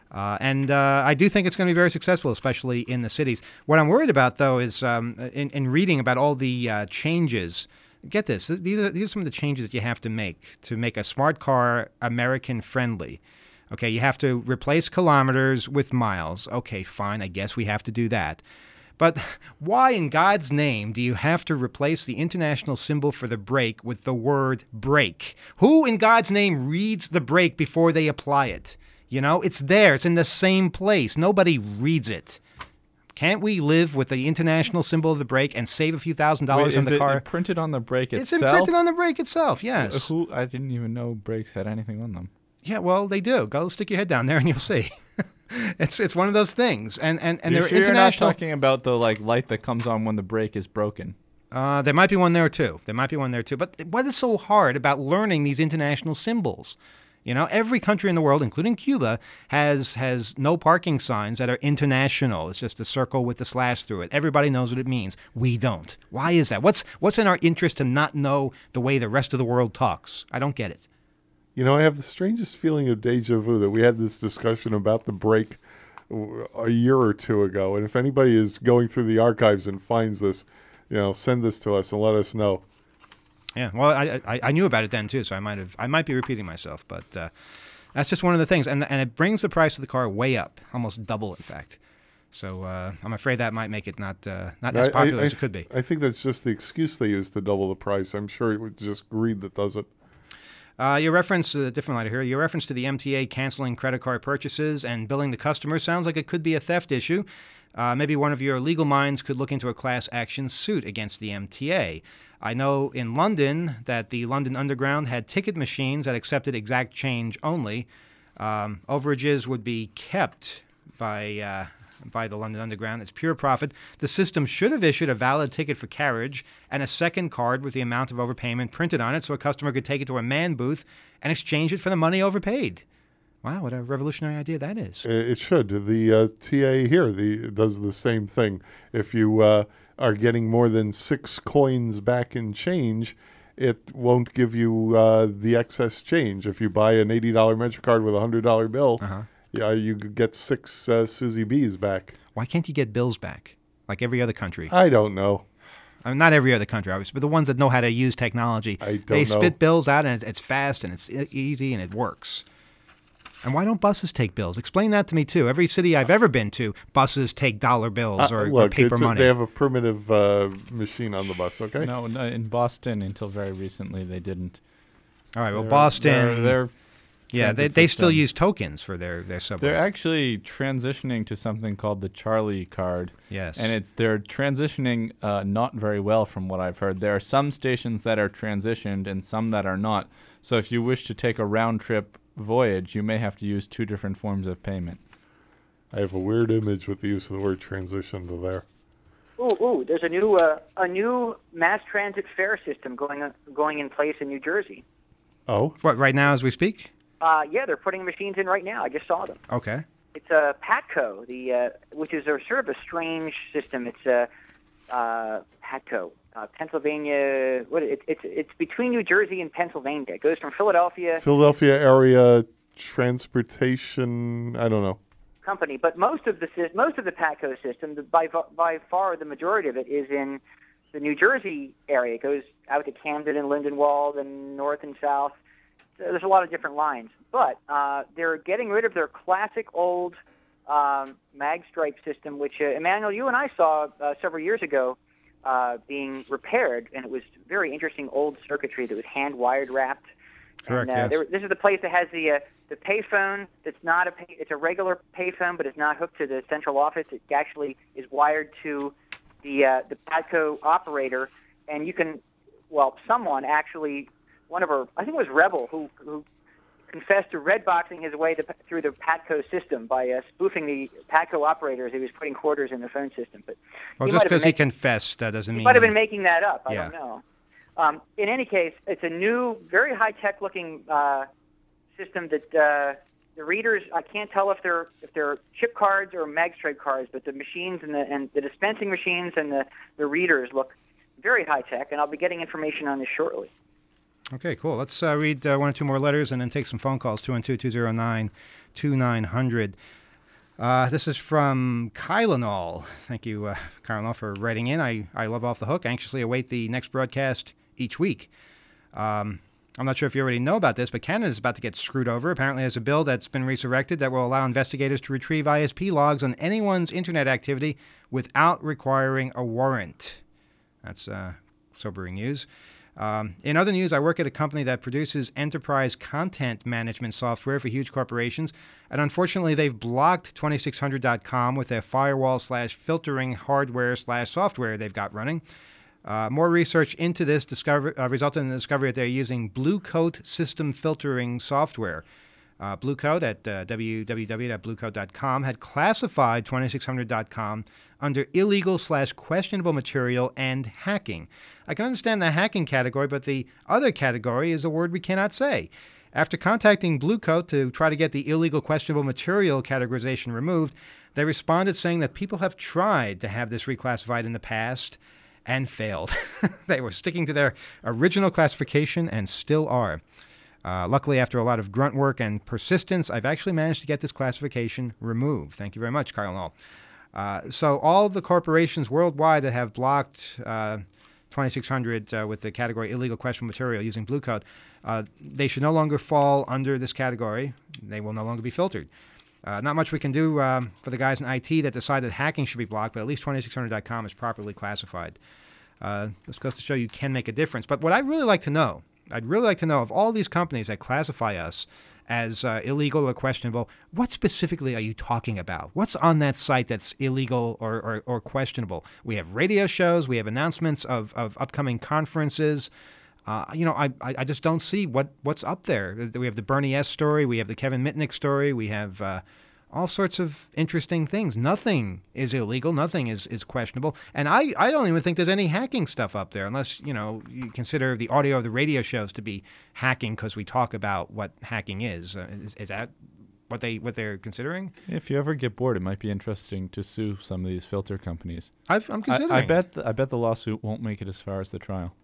I do think it's going to be very successful, especially in the cities. What I'm worried about, though, is in reading about all the changes. Get this. These are some of the changes that you have to make a smart car American-friendly. Okay, you have to replace kilometers with miles. Okay, fine. I guess we have to do that. But why in God's name do you have to replace the international symbol for the brake with the word brake? Who in God's name reads the brake before they apply it? It's there. It's in the same place. Nobody reads it. Can't we live with the international symbol of the brake and save a few $1,000s on the car? Is it printed on the brake itself? It's imprinted on the brake itself, yes. I didn't even know brakes had anything on them. Yeah, well, they do. Go stick your head down there and you'll see. It's one of those things. And they're sure international. You're not talking about the light that comes on when the brake is broken. There might be one there too. But what is so hard about learning these international symbols? Every country in the world, including Cuba, has no parking signs that are international. It's just a circle with a slash through it. Everybody knows what it means. We don't. Why is that? What's in our interest to not know the way the rest of the world talks? I don't get it. I have the strangest feeling of deja vu that we had this discussion about the brake a year or two ago. And if anybody is going through the archives and finds this, send this to us and let us know. Yeah, well, I knew about it then too, so I might be repeating myself, but that's just one of the things, and it brings the price of the car way up, almost double, in fact. So I'm afraid that might make it not as popular as it could be. I think that's just the excuse they use to double the price. I'm sure it was just greed that does it. Your reference, different letter here, your reference to the MTA canceling credit card purchases and billing the customer sounds like it could be a theft issue. Maybe one of your legal minds could look into a class action suit against the MTA. I know in London that the London Underground had ticket machines that accepted exact change only. Overages would be kept by the London Underground. It's pure profit. The system should have issued a valid ticket for carriage and a second card with the amount of overpayment printed on it so a customer could take it to a man booth and exchange it for the money overpaid. Wow, what a revolutionary idea that is. It should. The TA here does the same thing. If you are getting more than 6 coins back in change, it won't give you the excess change. If you buy an $80 MetroCard with a $100 bill, you get 6 Susie B's back. Why can't you get bills back like every other country? I don't know. Not every other country, obviously, but the ones that know how to use technology. They spit bills out, and it's fast, and it's easy, and it works. And why don't buses take bills? Explain that to me, too. Every city I've ever been to, buses take dollar bills or paper money. They have a primitive machine on the bus, okay? No, in Boston, until very recently, they didn't. All right, well, Boston... they still system. use tokens for their subway. They're actually transitioning to something called the Charlie card. Yes. And they're transitioning not very well from what I've heard. There are some stations that are transitioned and some that are not. So if you wish to take a round-trip voyage, you may have to use 2 different forms of payment. I have a weird image with the use of the word transition to there. Ooh! There's a new mass transit fare system going in place in New Jersey. Oh, What, right now as we speak? Yeah, they're putting machines in right now. I just saw them. Okay. It's a PATCO, which is sort of a strange system. It's PATCO, Pennsylvania. It's between New Jersey and Pennsylvania. It goes from Philadelphia area transportation. I don't know. company, but most of the PATCO system, by far the majority of it, is in the New Jersey area. It goes out to Camden and Lindenwold and north and south. There's a lot of different lines, but they're getting rid of their classic old mag stripe system, which Emmanuel, you and I saw several years ago being repaired, and it was very interesting old circuitry that was hand wired wrapped. Correct. And, yes. this is the place that has the payphone. That's not it's a regular payphone, but it's not hooked to the central office. It actually is wired to the PATCO operator, and you can, someone actually. One of her, I think it was Rebel, who confessed to redboxing his way through the PATCO system by spoofing the PATCO operators. He was putting quarters in the phone system. But just because he confessed, that doesn't mean... He might have been making that up. I Yeah. don't know. In any case, it's a new, very high-tech looking system that the readers, I can't tell if they're chip cards or mag stripe cards, but the machines and the dispensing machines and the readers look very high-tech, and I'll be getting information on this shortly. Okay, cool. Let's read 1 or 2 more letters and then take some phone calls, 212-209-2900. This is from Kylenol. Thank you, Kylenol, for writing in. I love Off the Hook. Anxiously await the next broadcast each week. I'm not sure if you already know about this, but Canada is about to get screwed over. Apparently there's a bill that's been resurrected that will allow investigators to retrieve ISP logs on anyone's internet activity without requiring a warrant. That's sobering news. In other news, I work at a company that produces enterprise content management software for huge corporations, and unfortunately they've blocked 2600.com with their firewall/filtering hardware/software they've got running. More research into this resulted in the discovery that they're using Blue Coat system filtering software. Blue Coat at www.bluecoat.com had classified 2600.com under illegal/questionable material and hacking. I can understand the hacking category, but the other category is a word we cannot say. After contacting Blue Coat to try to get the illegal questionable material categorization removed, they responded saying that people have tried to have this reclassified in the past and failed. They were sticking to their original classification and still are. Luckily, after a lot of grunt work and persistence, I've actually managed to get this classification removed. Thank you very much, Kyle. So all the corporations worldwide that have blocked 2600 with the category illegal questionable material using Blue Coat, they should no longer fall under this category. They will no longer be filtered. Not much we can do for the guys in IT that decide that hacking should be blocked, but at least 2600.com is properly classified. This goes to show you can make a difference. But what I'd really like to know of all these companies that classify us as illegal or questionable, what specifically are you talking about? What's on that site that's illegal or questionable? We have radio shows. We have announcements of upcoming conferences. I just don't see what's up there. We have the Bernie S. story. We have the Kevin Mitnick story. We have all sorts of interesting things. Nothing is illegal. Nothing is questionable. And I don't even think there's any hacking stuff up there, unless, you consider the audio of the radio shows to be hacking because we talk about what hacking is. Is that what they're considering. If you ever get bored, it might be interesting to sue some of these filter companies. I'm considering. I bet the lawsuit won't make it as far as the trial.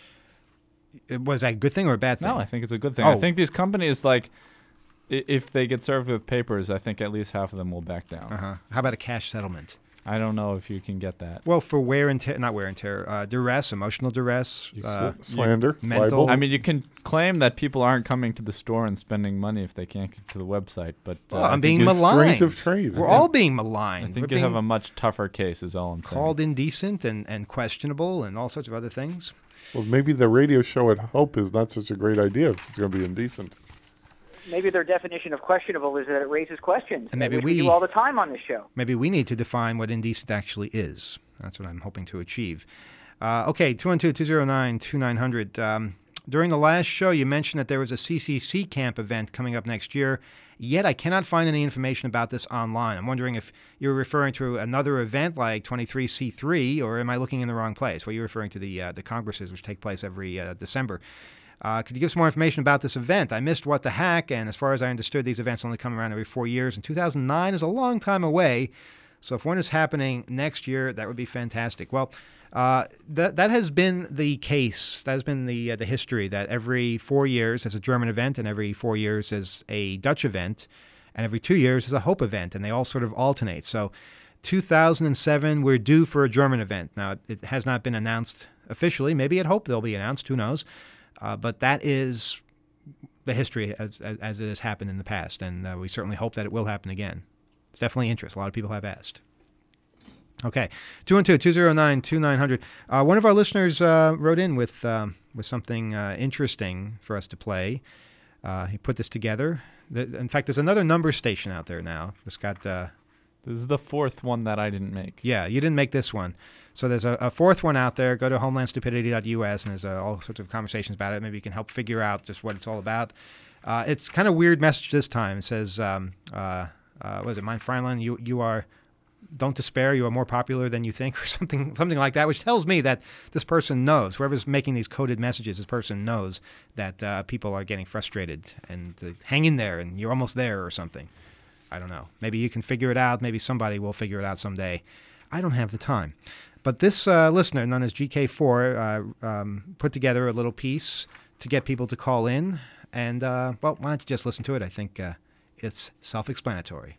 Was that a good thing or a bad thing? No, I think it's a good thing. Oh. I think these companies, like, if they get served with papers, I think at least half of them will back down. How about a cash settlement? I don't know if you can get that. Well, for not wear and tear, duress, emotional duress, slander, mental. libel. I mean, you can claim that people aren't coming to the store and spending money if they can't get to the website, but Well, I I'm think being it's- maligned. Strength of trade. We're all being maligned. I We're think you being have a much tougher case, is all I'm saying. called indecent and questionable and all sorts of other things. Well, maybe the radio show at Hope is not such a great idea if it's going to be indecent. Maybe their definition of questionable is that it raises questions. And maybe which we do all the time on this show. Maybe we need to define what indecent actually is. That's what I'm hoping to achieve. Okay, 212-209-2900. During the last show, you mentioned that there was a CCC camp event coming up next year, yet I cannot find any information about this online. I'm wondering if you're referring to another event like 23C3, or am I looking in the wrong place? Well, you're referring to the congresses, which take place every December. Could you give some more information about this event? I missed What the Hack, and as far as I understood, these events only come around every 4 years, and 2009 is a long time away. So if one is happening next year, that would be fantastic. Well, that has been the case. That has been the history, that every 4 years is a German event, and every 4 years is a Dutch event, and every 2 years is a Hope event, and they all sort of alternate. So 2007, we're due for a German event. Now, it has not been announced officially. Maybe at Hope they'll be announced. Who knows? But that is the history as it has happened in the past, and we certainly hope that it will happen again. It's definitely interest. A lot of people have asked. Okay, 212-209-2900. One of our listeners wrote in with something interesting for us to play. He put this together. In fact, there's another number station out there now. It's got... This is the fourth one that I didn't make. Yeah, you didn't make this one. So there's a fourth one out there. Go to homelandstupidity.us, and there's all sorts of conversations about it. Maybe you can help figure out just what it's all about. It's kind of weird message this time. It says, what is it, Mein Freiland, you are, don't despair, you are more popular than you think, or something like that, which tells me that this person knows, whoever's making these coded messages, this person knows that people are getting frustrated and hang in there and you're almost there or something. I don't know. Maybe you can figure it out. Maybe somebody will figure it out someday. I don't have the time. But this listener, known as GK4, put together a little piece to get people to call in. And, well, why don't you just listen to it? I think it's self-explanatory.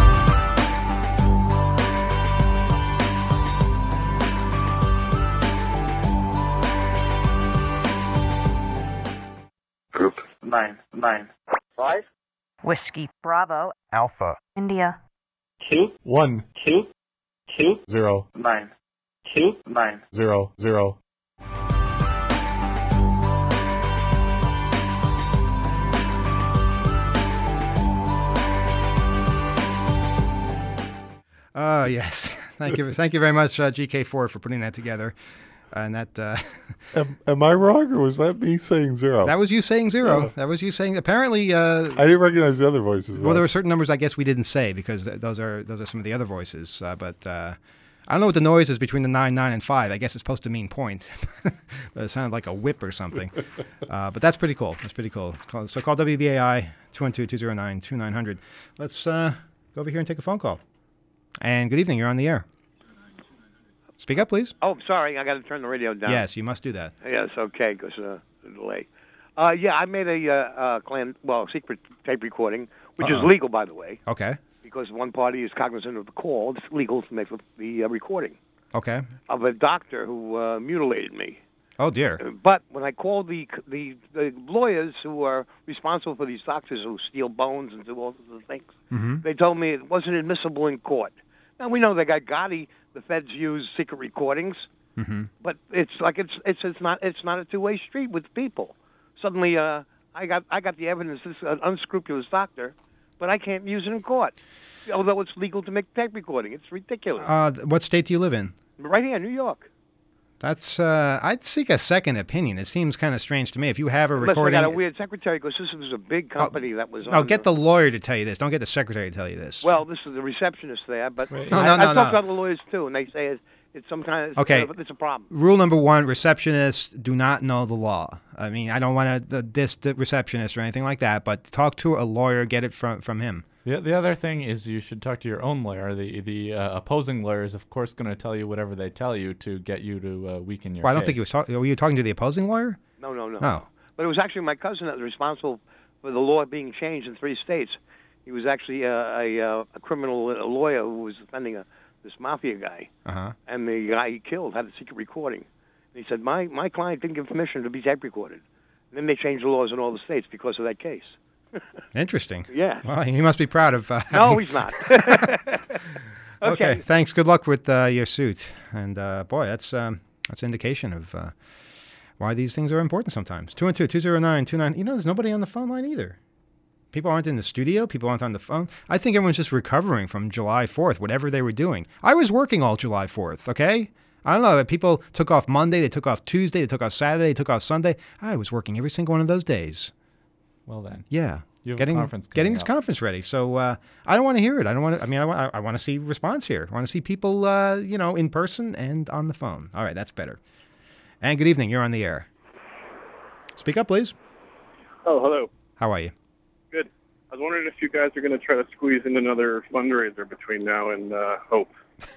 Group 995. Whiskey Bravo Alpha. India 2 1 2 2 0 9 2 9 0 0. Yes. Thank you very much, GK4, for putting that together. And that Am I wrong, or was that me saying 0? that was you saying 0. Yeah. That was you saying. Apparently, I didn't recognize the other voices. well, there were certain numbers I guess we didn't say because those are some of the other voices. But I don't know what the noise is between the 9, 9, and 5. I guess it's supposed to mean point. But it sounded like a whip or something. But that's pretty cool. That's pretty cool. So call WBAI 212-209-2900. Let's go over here and take a phone call. And good evening. You're on the air. Speak up, please. Oh, sorry. I got to turn the radio down. Yes, you must do that. Yes, okay, because the delay. Yeah, I made a secret tape recording, which is legal, by the way, Okay. because one party is cognizant of the call. It's legal to make the recording Okay. of a doctor who mutilated me. Oh, dear. But when I called the lawyers who are responsible for these doctors who steal bones and do all sorts of things, Mm-hmm. they told me it wasn't admissible in court. Now we know they got Gotti. The feds use secret recordings, Mm-hmm. but it's like it's not a two-way street with people. Suddenly, I got the evidence. This is an unscrupulous doctor, but I can't use it in court, although it's legal to make tape recording. It's ridiculous. What state do you live in? Right here, New York. That's I'd seek a second opinion. It seems kind of strange to me. If you have a Unless recording, I got a weird secretary, because this was a big company that was. No, get the lawyer to tell you this. Don't get the secretary to tell you this. Well, this is the receptionist there, but No, I've no. talked to other lawyers too, and they say it's some kind of Okay. it's a problem. Rule number 1: receptionists do not know the law. I mean, I don't want to diss the receptionist or anything like that, but talk to a lawyer. Get it from him. The other thing is you should talk to your own lawyer. The opposing lawyer is, of course, going to tell you whatever they tell you to get you to weaken your Well, I case. don't think he was talking. Were you talking to the opposing lawyer? No. Oh. But it was actually my cousin that was responsible for the law being changed in 3 states. He was actually a criminal lawyer who was defending this mafia guy. Uh-huh. And the guy he killed had a secret recording. And he said, my client didn't give permission to be tape recorded. And then they changed the laws in all the states because of that case. Interesting. Yeah. Well, he must be proud of. No, having... he's not. Okay. Thanks. Good luck with your suit. And boy, that's an indication of why these things are important sometimes. 212-209-29. You know, there's nobody on the phone line either. People aren't in the studio. People aren't on the phone. I think everyone's just recovering from July 4th, whatever they were doing. I was working all July 4th. Okay. I don't know. People took off Monday. They took off Tuesday. They took off Saturday. They took off Sunday. I was working every single one of those days. Well then. Yeah. You have a conference getting this up. conference ready. So I don't want to hear it. I don't want to. I mean, I want to see response here. I want to see people, in person and on the phone. All right, that's better. And good evening. You're on the air. Speak up, please. Oh, hello. How are you? Good. I was wondering if you guys are going to try to squeeze in another fundraiser between now and Hope.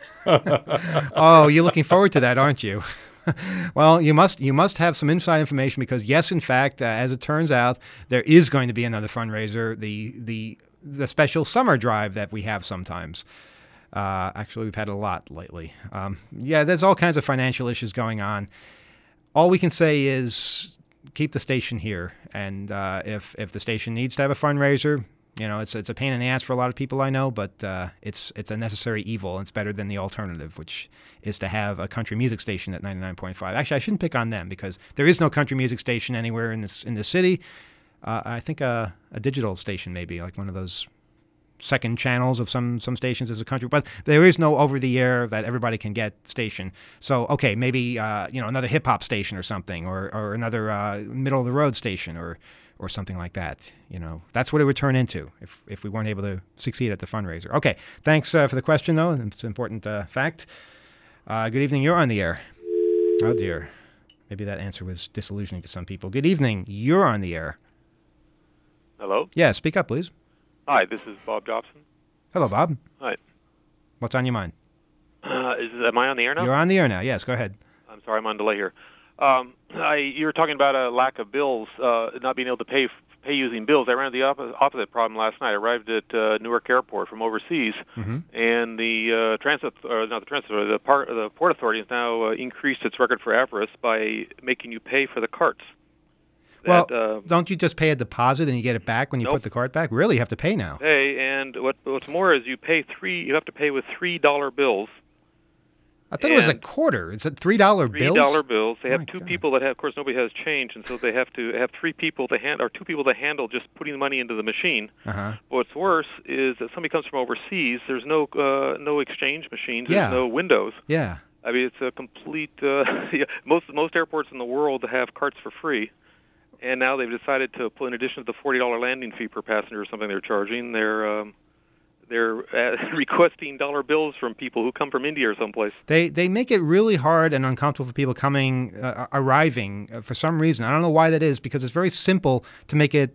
Oh, you're looking forward to that, aren't you? Well, you must have some inside information because yes, in fact, as it turns out, there is going to be another fundraiser, the special summer drive that we have sometimes. Actually, we've had a lot lately. There's all kinds of financial issues going on. All we can say is keep the station here, and if the station needs to have a fundraiser, it's a pain in the ass for a lot of people I know, but it's a necessary evil. It's better than the alternative, which is to have a country music station at 99.5. Actually, I shouldn't pick on them because there is no country music station anywhere in the city. I think a digital station maybe, like one of those second channels of some stations as a country, but there is no over-the-air that everybody can get station. So, okay, maybe another hip-hop station or something, or another middle-of-the-road station or something like that. That's what it would turn into if we weren't able to succeed at the fundraiser. Okay, thanks for the question, though. It's an important fact. Good evening. You're on the air. Oh, dear. Maybe that answer was disillusioning to some people. Good evening. You're on the air. Hello? Yeah, speak up, please. Hi, this is Bob Dobson. Hello, Bob. Hi. What's on your mind? Am I on the air now? You're on the air now. Yes, go ahead. I'm sorry, I'm on delay here. You were talking about a lack of bills, not being able to pay using bills. I ran into the opposite problem last night. I arrived at Newark Airport from overseas, and the Port Authority has now increased its record for avarice by making you pay for the carts. Don't you just pay a deposit and you get it back when you put the cart back? Really, you have to pay now. And what's more is you have to pay with $3 bills. I thought it was a quarter. It's a $3 bills? $3 bills. They have two people that have, of course, nobody has change, and so they have to have two people to handle just putting the money into the machine. Uh-huh. What's worse is that somebody comes from overseas. There's no exchange machines. There's no windows. Yeah. I mean, it's a complete. Most airports in the world have carts for free, and now they've decided to put, in addition to the $40 landing fee per passenger or something they're charging, they're requesting dollar bills from people who come from India or someplace. They make it really hard and uncomfortable for people arriving for some reason. I don't know why that is, because it's very simple to make it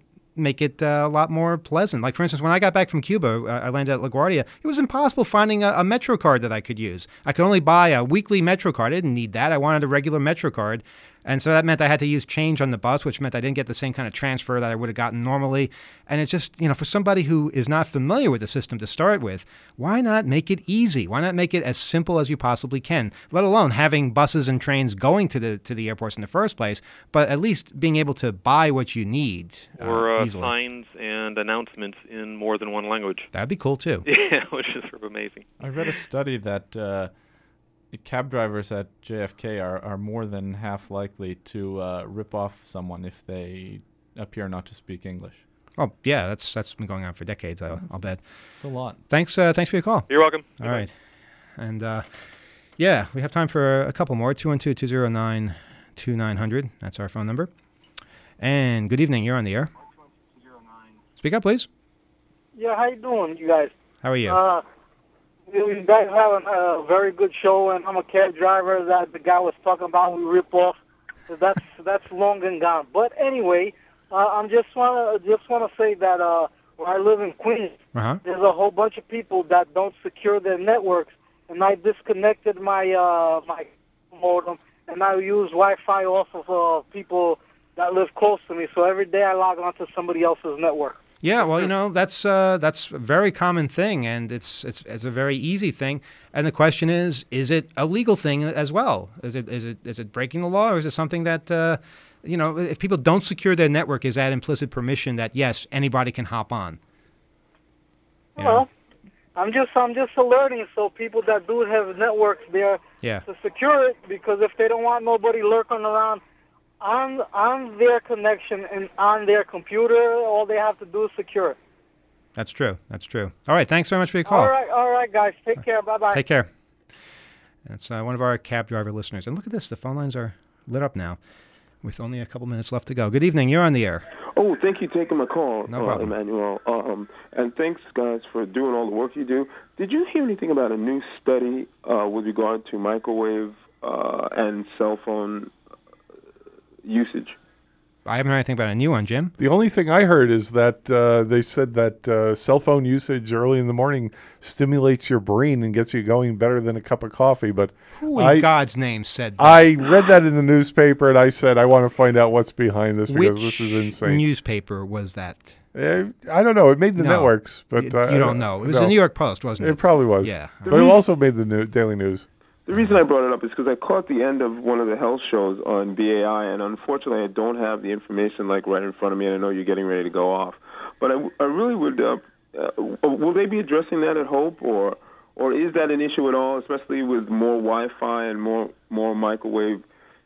a lot more pleasant. Like, for instance, when I got back from Cuba, I landed at LaGuardia. It was impossible finding a Metro card that I could use. I could only buy a weekly Metro card. I didn't need that. I wanted a regular Metro card. And so that meant I had to use change on the bus, which meant I didn't get the same kind of transfer that I would have gotten normally. And it's just, for somebody who is not familiar with the system to start with, why not make it easy? Why not make it as simple as you possibly can, let alone having buses and trains going to the airports in the first place, but at least being able to buy what you need or easily. Signs and announcements in more than one language. That'd be cool, too. Yeah, which is sort of amazing. I read a study that cab drivers at JFK are more than half likely to rip off someone if they appear not to speak English. Oh, yeah, that's been going on for decades, I'll bet. It's a lot. Thanks for your call. You're welcome. All right. And, we have time for a couple more. 212-209-2900. That's our phone number. And good evening. You're on the air. Speak up, please. Yeah, how you doing, you guys? How are you? You guys have a very good show, and I'm a cab driver that the guy was talking about. We rip off. So that's long and gone. But anyway, I just want to say that where I live in Queens, Uh-huh. there's a whole bunch of people that don't secure their networks, and I disconnected my my modem, and I use Wi-Fi off of people that live close to me. So every day I log on to somebody else's network. Yeah, well, that's a very common thing, and it's a very easy thing. And the question is it a legal thing as well? Is it breaking the law, or is it something that if people don't secure their network, is that implicit permission that yes, anybody can hop on? Well, I'm just alerting so people that do have networks there to secure it, because if they don't want nobody lurking around on their connection and on their computer, all they have to do is secure it. That's true. All right, thanks very much for your call. All right, guys. Take care. Bye-bye. Take care. That's one of our cab driver listeners. And look at this. The phone lines are lit up now with only a couple minutes left to go. Good evening. You're on the air. Oh, thank you for taking my call, No problem. Emmanuel. And thanks, guys, for doing all the work you do. Did you hear anything about a new study with regard to microwave and cell phone usage? I haven't heard anything about a new one, Jim. The only thing I heard is that they said that cell phone usage early in the morning stimulates your brain and gets you going better than a cup of coffee. But Who in God's name said that? I read that in the newspaper, and I said, I want to find out what's behind this because Which this is insane. newspaper was that? I don't know. It made the No, networks, but you don't know. It was the New York Post, wasn't it? It probably was. Yeah. But it also made the Daily News. The reason I brought it up is because I caught the end of one of the health shows on BAI, and unfortunately I don't have the information right in front of me, and I know you're getting ready to go off. But I really would, will they be addressing that at Hope, or is that an issue at all, especially with more Wi-Fi and more microwave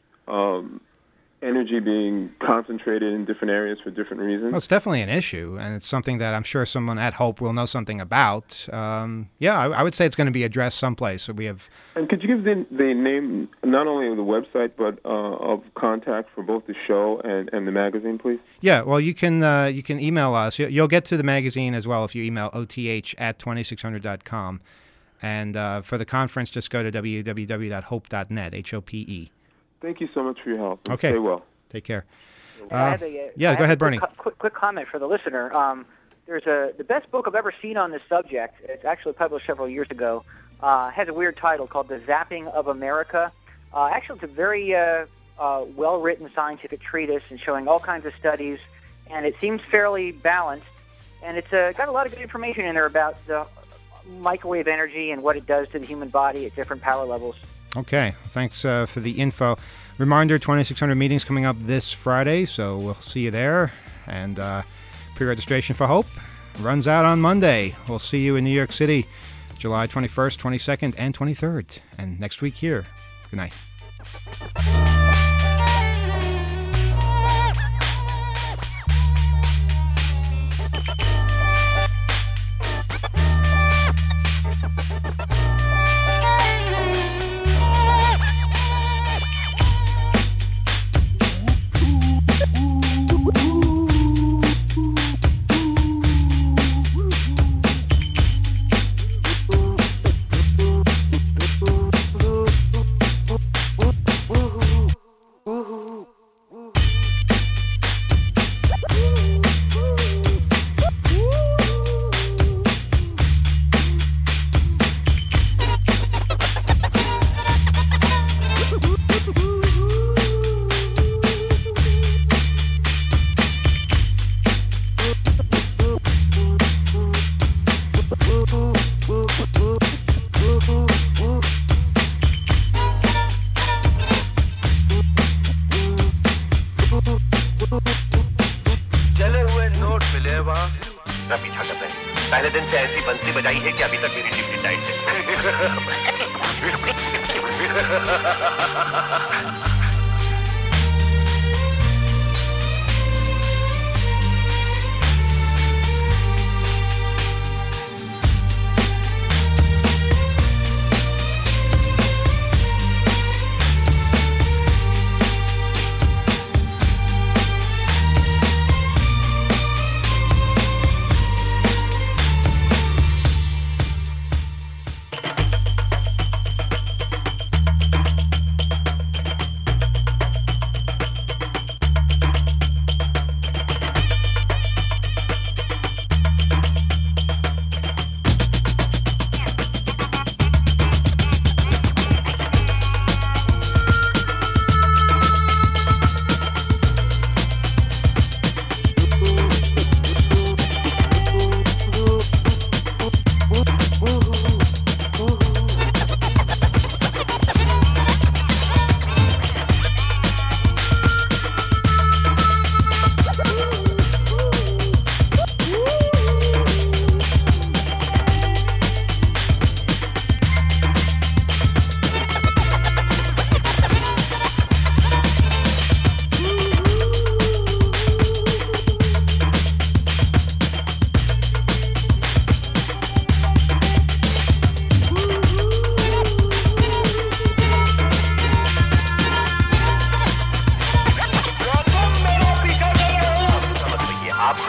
energy being concentrated in different areas for different reasons? Well, it's definitely an issue, and it's something that I'm sure someone at Hope will know something about. I would say it's going to be addressed someplace. So we have. And could you give the name not only of the website but of contact for both the show and the magazine, please? Yeah, well, you can email us. You'll get to the magazine as well if you email oth@2600.com. And for the conference, just go to www.hope.net, HOPE. Thank you so much for your help. And Okay. Stay well. Take care. I Go ahead, Bernie. Quick comment for the listener. There's the best book I've ever seen on this subject. It's actually published several years ago. Has a weird title called The Zapping of America. Actually, it's a very well-written scientific treatise and showing all kinds of studies, and it seems fairly balanced. And it's got a lot of good information in there about the microwave energy and what it does to the human body at different power levels. Okay, thanks for the info. Reminder, 2600 meetings coming up this Friday, so we'll see you there. And pre-registration for Hope runs out on Monday. We'll see you in New York City, July 21st, 22nd, and 23rd. And next week here. Good night. चले हुए note मिले वहाँ मैं पीछा कर रहे पहले दिन से ऐसी बंसी बजाई है कि अभी तक मेरी ड्यूटी टाइट है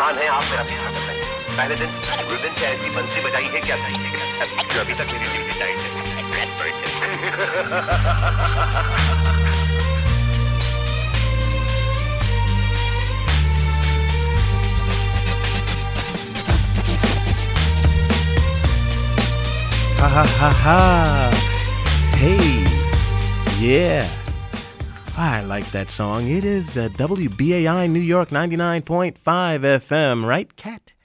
मेहमान हैं आप मेरा पीछा कर रहे हैं पहले दिन उस दिन से ऐसी बंसी बजाई है क्या जो अभी तक मेरी ड्यूटी टाइट है Ha ha ha ha. Hey. Yeah. I like that song. It is WBAI New York 99.5 FM, right, Kat?